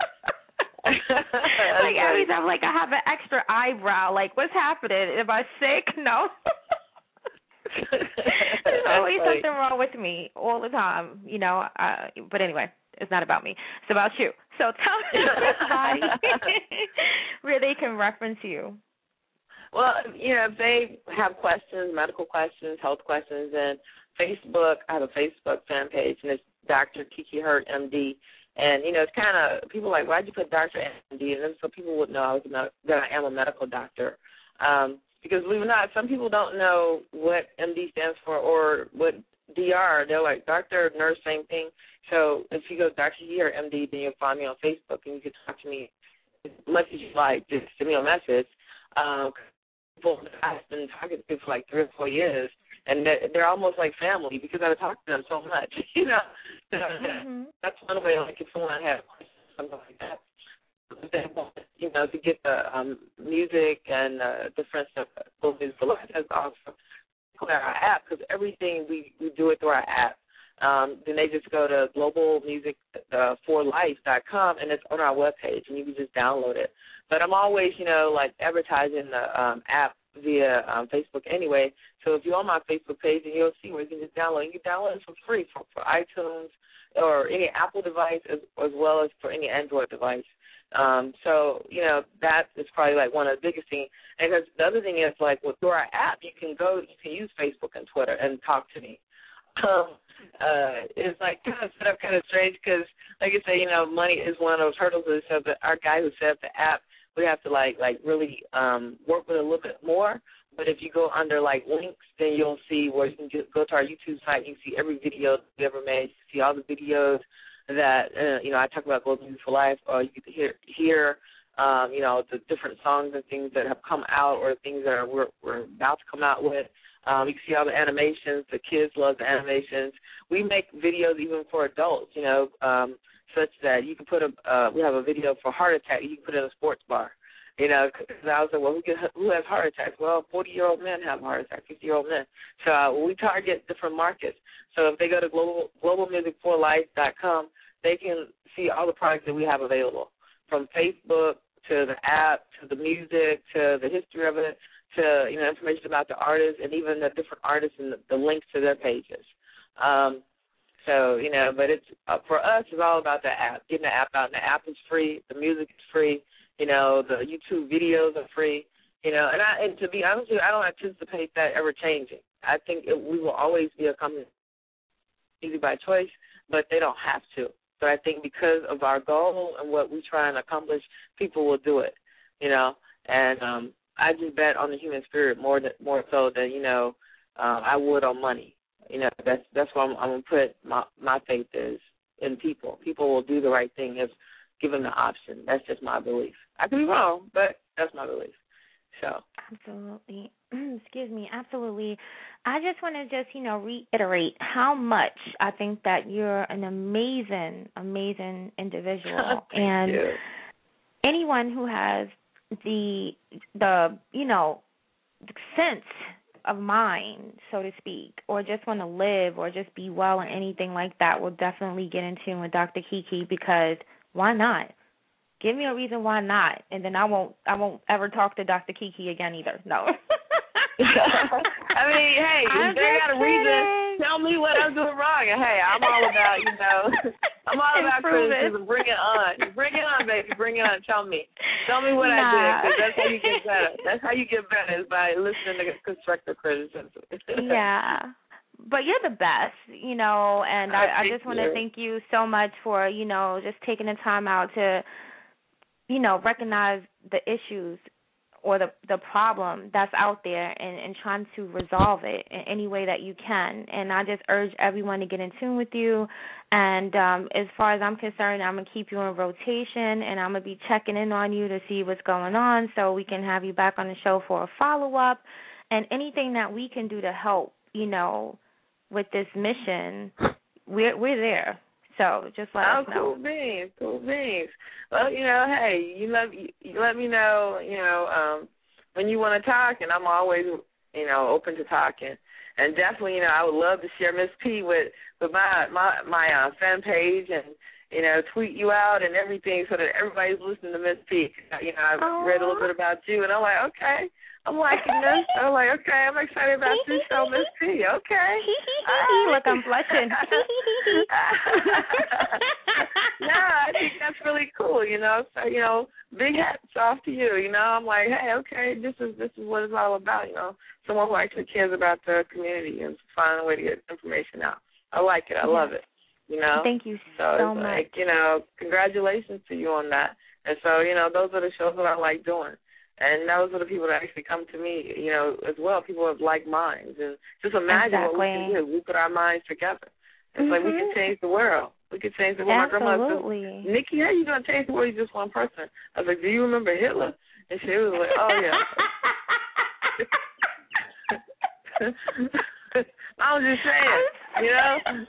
Like every time, like I have an extra eyebrow. Like, what's happening? Am I sick? No. There's always something wrong with me all the time. But anyway, it's not about me. It's about you. So tell everybody where they can reference you. Well, if they have questions, medical questions, health questions, then Facebook, I have a Facebook fan page, and it's Dr. Kiki Hurt, MD. And, it's kind of, people are like, why'd you put Dr. MD? And then so people would know that I am a medical doctor. Because believe it or not, some people don't know what MD stands for or what DR. They're like, doctor, nurse, same thing. So if you go Dr. Kiki Hurt, MD, then you'll find me on Facebook, and you can talk to me as much as you like. Just send me a message. I've been talking to people for like 3 or 4 years, and they're almost like family because I talk to them so much. So that's one way. Like if someone has questions, something like that, they want, to get the music and different stuff, music life. That's also our app because everything we do it through our app. Then they just go to globalmusic4life.com, and it's on our webpage, and you can just download it. But I'm always, like advertising the app via Facebook anyway. So if you're on my Facebook page, and you'll see where you can just download. You can download it for free for iTunes or any Apple device as well as for any Android device. So, that is probably like one of the biggest things. And the other thing is like through our app, you can use Facebook and Twitter and talk to me. It's like kind of set up kind of strange because, like I say, money is one of those hurdles. So that our guy who set up the app, we have to like really work with it a little bit more. But if you go under like links, then you'll see where you can go to our YouTube site. You can see every video we ever made. You can see all the videos that I talk about Global Music for Life. Or you can hear the different songs and things that have come out or things that we're about to come out with. You can see all the animations. The kids love the animations. We make videos even for adults, such that you can put we have a video for heart attack. You can put it in a sports bar, because I was like, well, who has heart attacks? Well, 40-year-old men have heart attacks, 50-year-old men. So we target different markets. So if they go to globalmusic4life.com, they can see all the products that we have available, from Facebook to the app to the music to the history of it, to information about the artists and even the different artists and the links to their pages. But it's for us, it's all about the app, getting the app out. And the app is free, the music is free, the YouTube videos are free, and to be honest with you, I don't anticipate that ever changing. I think we will always be a company easy by choice, but they don't have to. So I think because of our goal and what we try and accomplish, people will do it, and I just bet on the human spirit more so than I would on money. That's why I'm gonna put my faith is in people. People will do the right thing if given the option. That's just my belief. I could be wrong, but that's my belief. So absolutely, excuse me, absolutely. I just want to reiterate how much I think that you're an amazing individual, and you. Anyone who has the sense of mind, so to speak, or just want to live or just be well and anything like that will definitely get in tune with Dr. Kiki, because why not? Give me a reason why not, and then I won't ever talk to Dr. Kiki again either. No. I mean, hey, if they got a reason, tell me what I'm doing wrong. And hey, I'm all about, I'm all about criticism. Bring it on. Bring it on, baby. Bring it on. Tell me what I did, because that's how you get better. That's how you get better, is by listening to constructive criticism. Yeah. But you're the best, and I just want to thank you so much for, just taking the time out to, recognize the issues or the problem that's out there and trying to resolve it in any way that you can. And I just urge everyone to get in tune with you. And as far as I'm concerned, I'm going to keep you in rotation, and I'm going to be checking in on you to see what's going on so we can have you back on the show for a follow-up. And anything that we can do to help, with this mission, we're there. So just let us know. Cool beans. Well, hey, you let me know, when you want to talk, and I'm always, open to talking. And definitely, I would love to share Miss P with my fan page and, tweet you out and everything so that everybody's listening to Miss P. I've read a little bit about you, and I'm like, okay. I'm liking this. I'm like, okay, I'm excited about this show, Miss P. Okay. Look, I'm blushing. No, I think that's really cool, So, big hats off to you, I'm like, hey, okay, this is what it's all about, Someone who actually cares about the community and finding a way to get information out. I like it. I love it, Thank you so much. Like, congratulations to you on that. And so, those are the shows that I like doing. And those are the people that actually come to me, as well, people with like minds. And just imagine what we can do. We put our minds together. It's like we can change the world. We can change the world. Absolutely. My grandma said, Nikki, how you going to change the world? You're just one person. I was like, do you remember Hitler? And she was like, oh, yeah. I was just saying,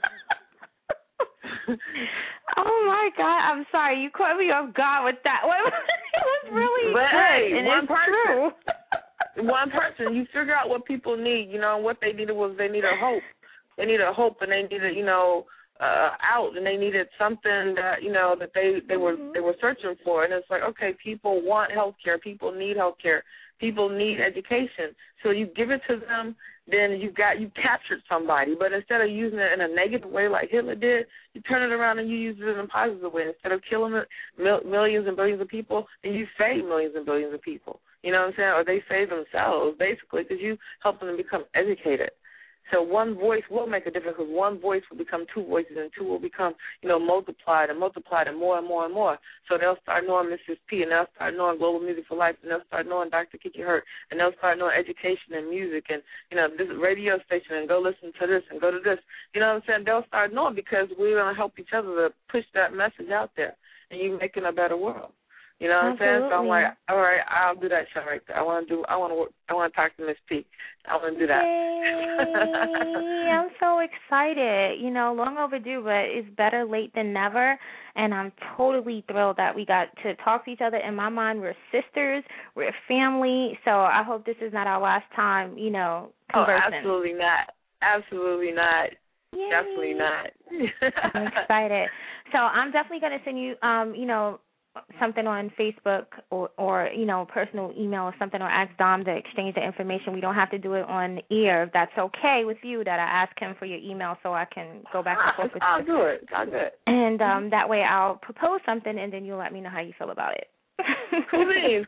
Oh my God! I'm sorry, you caught me off guard with that. It was really but good, hey, and it's true. One person, you figure out what people need. What they needed was they needed hope. They needed hope, and they needed out, and they needed something that that they were searching for. And it's like, okay, people want health care. People need health care. People need education. So you give it to them, then you captured somebody. But instead of using it in a negative way like Hitler did, you turn it around and you use it in a positive way. Instead of killing millions and billions of people, then you save millions and billions of people. You know what I'm saying? Or they save themselves, basically, because you help them become educated. So one voice will make a difference, because one voice will become two voices, and two will become, multiplied and more and more and more. So they'll start knowing Mrs. P, and they'll start knowing Global Music for Life, and they'll start knowing Dr. Kiki Hurt, and they'll start knowing education and music and, this radio station, and go listen to this and go to this. You know what I'm saying? They'll start knowing, because we're going to help each other to push that message out there, and you making a better world. You know what I'm saying? So I'm like, all right, I'll do that show right there. I want to talk to Miss P. I want to do that. Yay, I'm so excited. Long overdue, but it's better late than never. And I'm totally thrilled that we got to talk to each other. In my mind, we're sisters, we're family. So I hope this is not our last time, conversing. Oh, absolutely not. Absolutely not. Yay. Definitely not. I'm excited. So I'm definitely going to send you, something on Facebook or personal email or something, or ask Dom to exchange the information. We don't have to do it on air. If that's okay with you, that I ask him for your email so I can go back and forth with you. I'll do it. And that way I'll propose something, and then you'll let me know how you feel about it. Cool beans.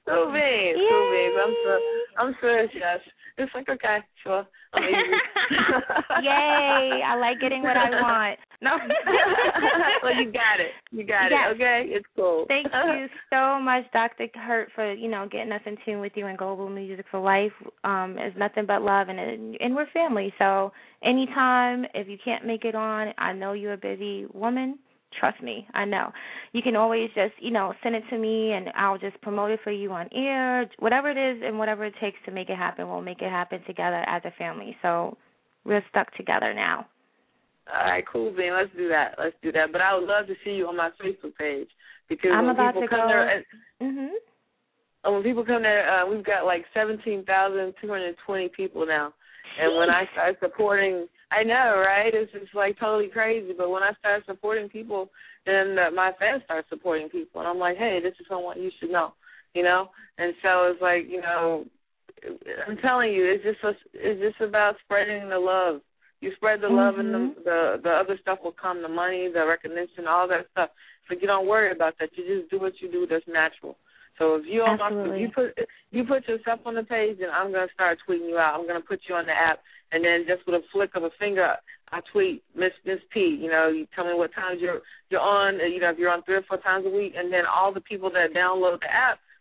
I'm serious, yes. It's like, okay, sure. Yay, I like getting what I want. No. Well, you got it. Yes. Okay? It's cool. Thank you so much, Dr. Hurt, for, getting us in tune with you and Global Music for Life. It's nothing but love, and we're family. So anytime, if you can't make it on, I know you're a busy woman. Trust me, I know. You can always just, send it to me, and I'll just promote it for you on air. Whatever it is and whatever it takes to make it happen, we'll make it happen together as a family. So we're stuck together now. All right, cool, Ben. Let's do that. But I would love to see you on my Facebook page, because I'm when about people to come go. there, When people come there, we've got like 17,220 people now. And when I start supporting, I know, right? It's just like totally crazy. But when I start supporting people, then my fans start supporting people. And I'm like, hey, this is someone you should know, And so it's like, I'm telling you, it's just about spreading the love. You spread the love, and the other stuff will come, the money, the recognition, all that stuff. So you don't worry about that. You just do what you do that's natural. So if you put yourself on the page, then I'm going to start tweeting you out. I'm going to put you on the app, and then just with a flick of a finger, I tweet Miss P. You tell me what times you're on. If you're on 3 or 4 times a week, and then all the people that download the app,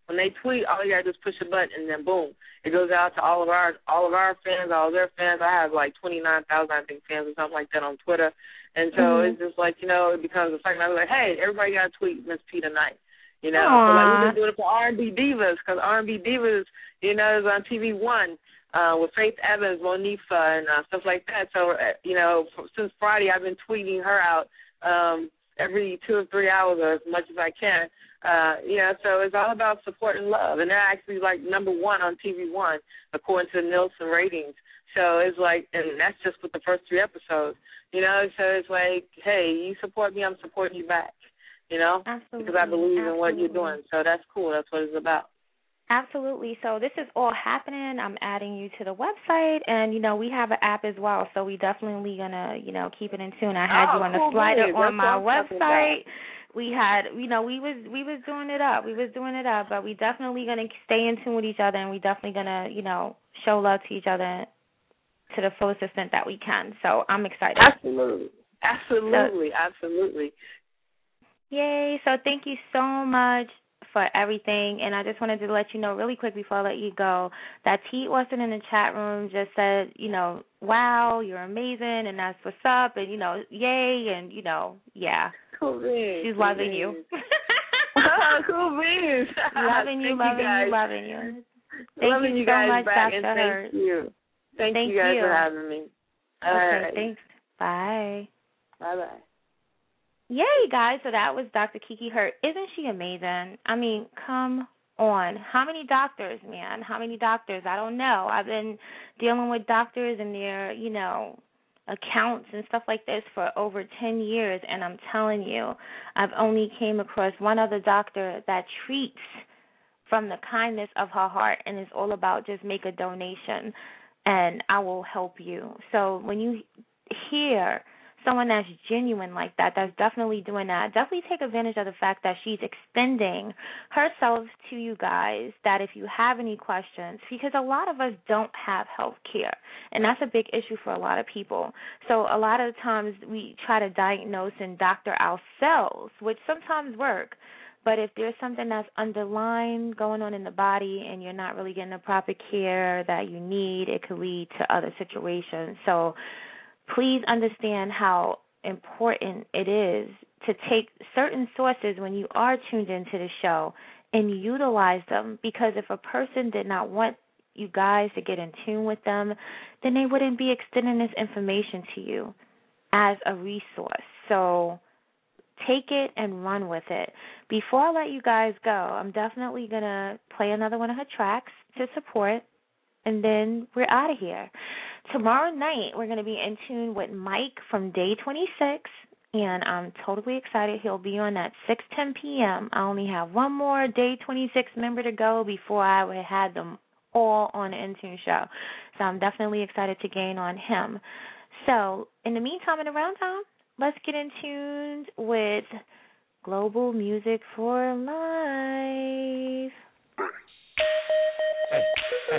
When they tweet, all you got to do is push a button, and then boom, it goes out to all of our fans, all their fans. I have like 29,000, I think, fans or something like that on Twitter. And so it's just like, it becomes a cycle. I was like, hey, everybody got to tweet Miss P tonight. So like we've been doing it for R&B Divas, because R&B Divas, is on TV One with Faith Evans, Monifa, and stuff like that. So, since Friday, I've been tweeting her out every 2 or 3 hours or as much as I can. So it's all about support and love. And they're actually like number 1 on TV One, according to the Nielsen ratings. So it's like, and that's just with the first 3 episodes, So it's like, hey, you support me, I'm supporting you back, Absolutely. Because I believe in what you're doing. So that's cool. That's what it's about. Absolutely. So this is all happening. I'm adding you to the website, and, we have an app as well, so we definitely going to, keep it in tune. I had you on the slider on my website. We had, we was doing it up. We was doing it up, but we definitely going to stay in tune with each other, and we definitely going to, show love to each other to the fullest extent that we can. So I'm excited. Absolutely. Yay. So thank you so much for everything, and I just wanted to let you know really quick before I let you go that T. Weston in the chat room just said, wow, you're amazing, and that's what's up, and, yay, and, yeah. Cool beans. She's loving you. Cool beans. Loving you. Thank you so much, back, Dr. Hurt. Thank you. Thank you guys for having me. All right. Thanks. Bye. Bye-bye. Yay, guys. So that was Dr. Kiki Hurt. Isn't she amazing? I mean, come on. How many doctors, man? How many doctors? I don't know. I've been dealing with doctors and their, accounts and stuff like this for over 10 years, and I'm telling you, I've only came across one other doctor that treats from the kindness of her heart and is all about just make a donation, and I will help you. So when you hear someone that's genuine like that, that's definitely doing that, definitely take advantage of the fact that she's extending herself to you guys, that if you have any questions, because a lot of us don't have health care, and that's a big issue for a lot of people. So a lot of times we try to diagnose and doctor ourselves, which sometimes work, but if there's something that's underlying going on in the body and you're not really getting the proper care that you need, it could lead to other situations. So please understand how important it is to take certain sources when you are tuned into the show and utilize them, because if a person did not want you guys to get in tune with them, then they wouldn't be extending this information to you as a resource. So take it and run with it. Before I let you guys go, I'm definitely going to play another one of her tracks to support, and then we're out of here. Tomorrow night, we're going to be in tune with Mike from Day 26, and I'm totally excited. He'll be on at 6:10 p.m. I only have one more Day 26 member to go before I would have them all on the Intune show. So I'm definitely excited to gain on him. So in the meantime, in the round time, let's get in tune with Global Music for Life. Hey.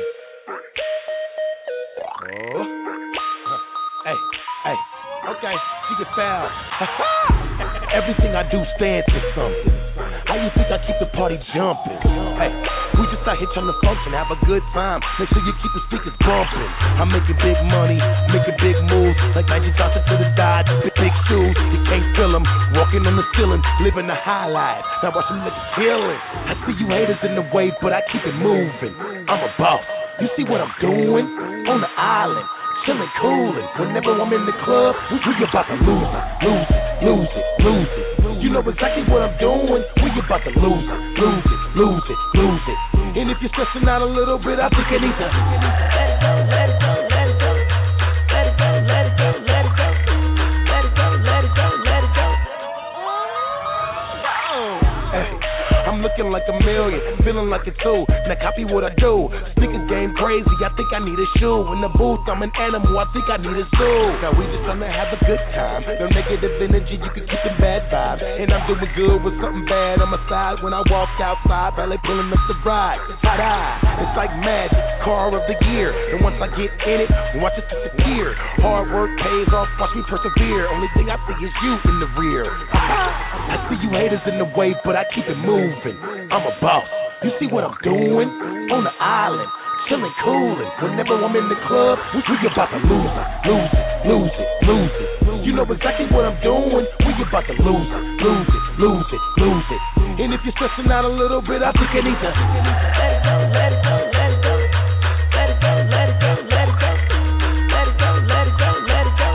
Hey, okay, she can foul. Everything I do stands for something. How you think I keep the party jumping? Hey, we just out here trying to function, have a good time. Make sure you keep the speakers bumping. I'm making big money, making big moves, like Magic Johnson to the Dodge, big shoes. You can't feel them, walking on the ceiling, living the high life. Now watch them niggas killing. I see you haters in the way, but I keep it moving. I'm a boss. You see what I'm doing? On the island, chillin', coolin'. Whenever I'm in the club, we about to lose it. You know exactly what I'm doing. We about to lose it. And if you're stressing out a little bit, I think I need to let it go. I'm looking like a million, feeling like a two. Now copy what I do. Speaking game crazy, I think I need a shoe. In the booth, I'm an animal, I think I need a zoo. Now we just trying to have a good time. No negative energy, you can keep the bad vibes. And I'm doing good with something bad on my side. When I walk outside, ballet pulling up the ride. Ta-da, it's like magic, car of the year. And once I get in it, watch it disappear. Hard work pays off, watch me persevere. Only thing I see is you in the rear. I see you haters in the way, but I keep it moving. I'm a boss. You see what I'm doing? On the island, chillin', coolin'. Whenever I'm in the club, we about to lose it, lose it, lose it, lose it. You know exactly what I'm doing. We about to lose it, lose it, lose it, lose it. And if you're stressing out a little bit, I think I need to let it go, let it go, let it go, let it go, let it go, let it go, let it go, let it go, let it go.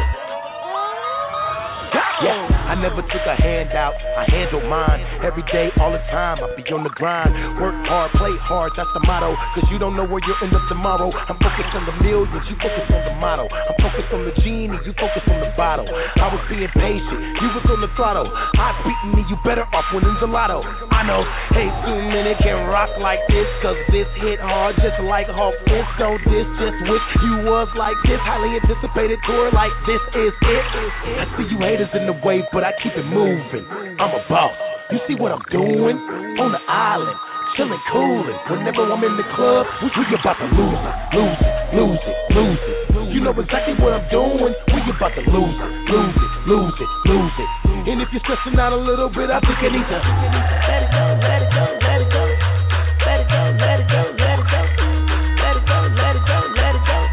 Yeah. I never took a handout, I handle mine. Every day, all the time, I be on the grind. Work hard, play hard, that's the motto. Cause you don't know where you'll end up tomorrow. I'm focused on the millions, you focus on the motto. I'm focused on the genie, you focus on the bottle. I was being patient, you was on the throttle. I beating me, you better off winning the lotto. I know, hey, 2 minutes can rock like this. Cause this hit hard just like Hawk Fist. So this just wish you was like this. Highly anticipated tour like this is it. I see you haters in the way, but I keep it moving. I'm a boss. You see what I'm doing? On the island, chillin', coolin'. Whenever I'm in the club, we about to lose it, lose it, lose it, lose it. You know exactly what I'm doing. We about to lose it, lose it, lose it, lose it. And if you're stressing out a little bit, I think I need to let it go, let it go, let it go, let it go, let it go, let it go, let it go, let it go, let it go.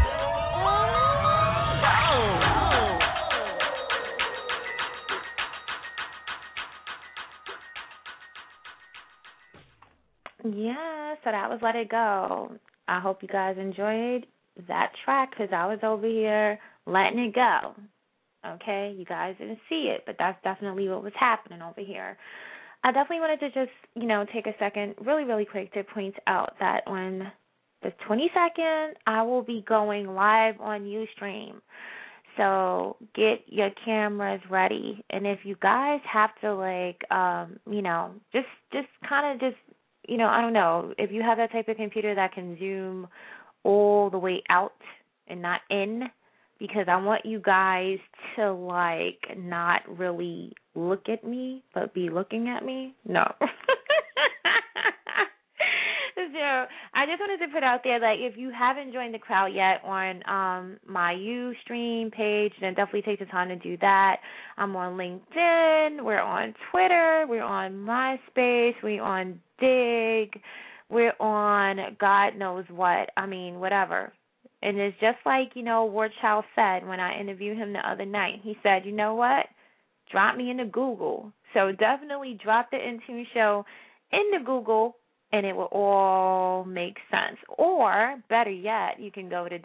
Yeah, so that was Let It Go. I hope you guys enjoyed that track because I was over here letting it go. Okay, you guys didn't see it, but that's definitely what was happening over here. I definitely wanted to just, take a second, really, really quick to point out that on the 22nd, I will be going live on Ustream. So get your cameras ready. And if you guys have to, just kind of just, I don't know, if you have that type of computer that can zoom all the way out and not in, because I want you guys to, not really look at me, but be looking at me. No. So I just wanted to put out there, if you haven't joined the crowd yet on my Ustream page, then definitely take the time to do that. I'm on LinkedIn. We're on Twitter. We're on MySpace. We're on Dig. We're on God knows what. I mean, whatever. And it's just like, War Child said when I interviewed him the other night. He said, you know what? Drop me into Google. So definitely drop the Intune Show into Google, and it will all make sense. Or, better yet, you can go to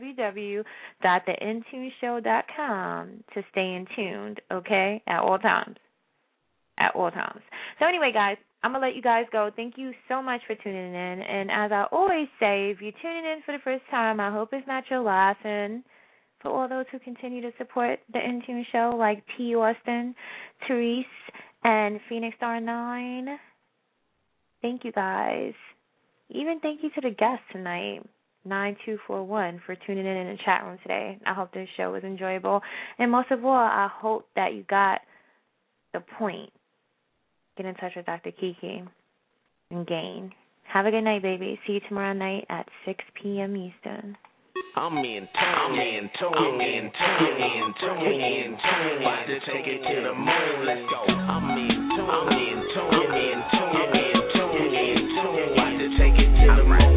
www.theintuneshow.com to stay in tuned, okay, at all times. At all times. So anyway, guys, I'm going to let you guys go. Thank you so much for tuning in. And as I always say, if you're tuning in for the first time, I hope it's not your last. And for all those who continue to support the Intune Show, like T. Austin, Therese, and Phoenix Star 9, thank you, guys. Even thank you to the guests tonight, 9241, for tuning in the chat room today. I hope this show was enjoyable. And most of all, I hope that you got the point. Get in touch with Dr. Kiki and gain. Have a good night, baby. See you tomorrow night at 6 p.m. Eastern. I'm in tune. About to take it to the moon. Let's go. I'm in tune. About to take it to the moon.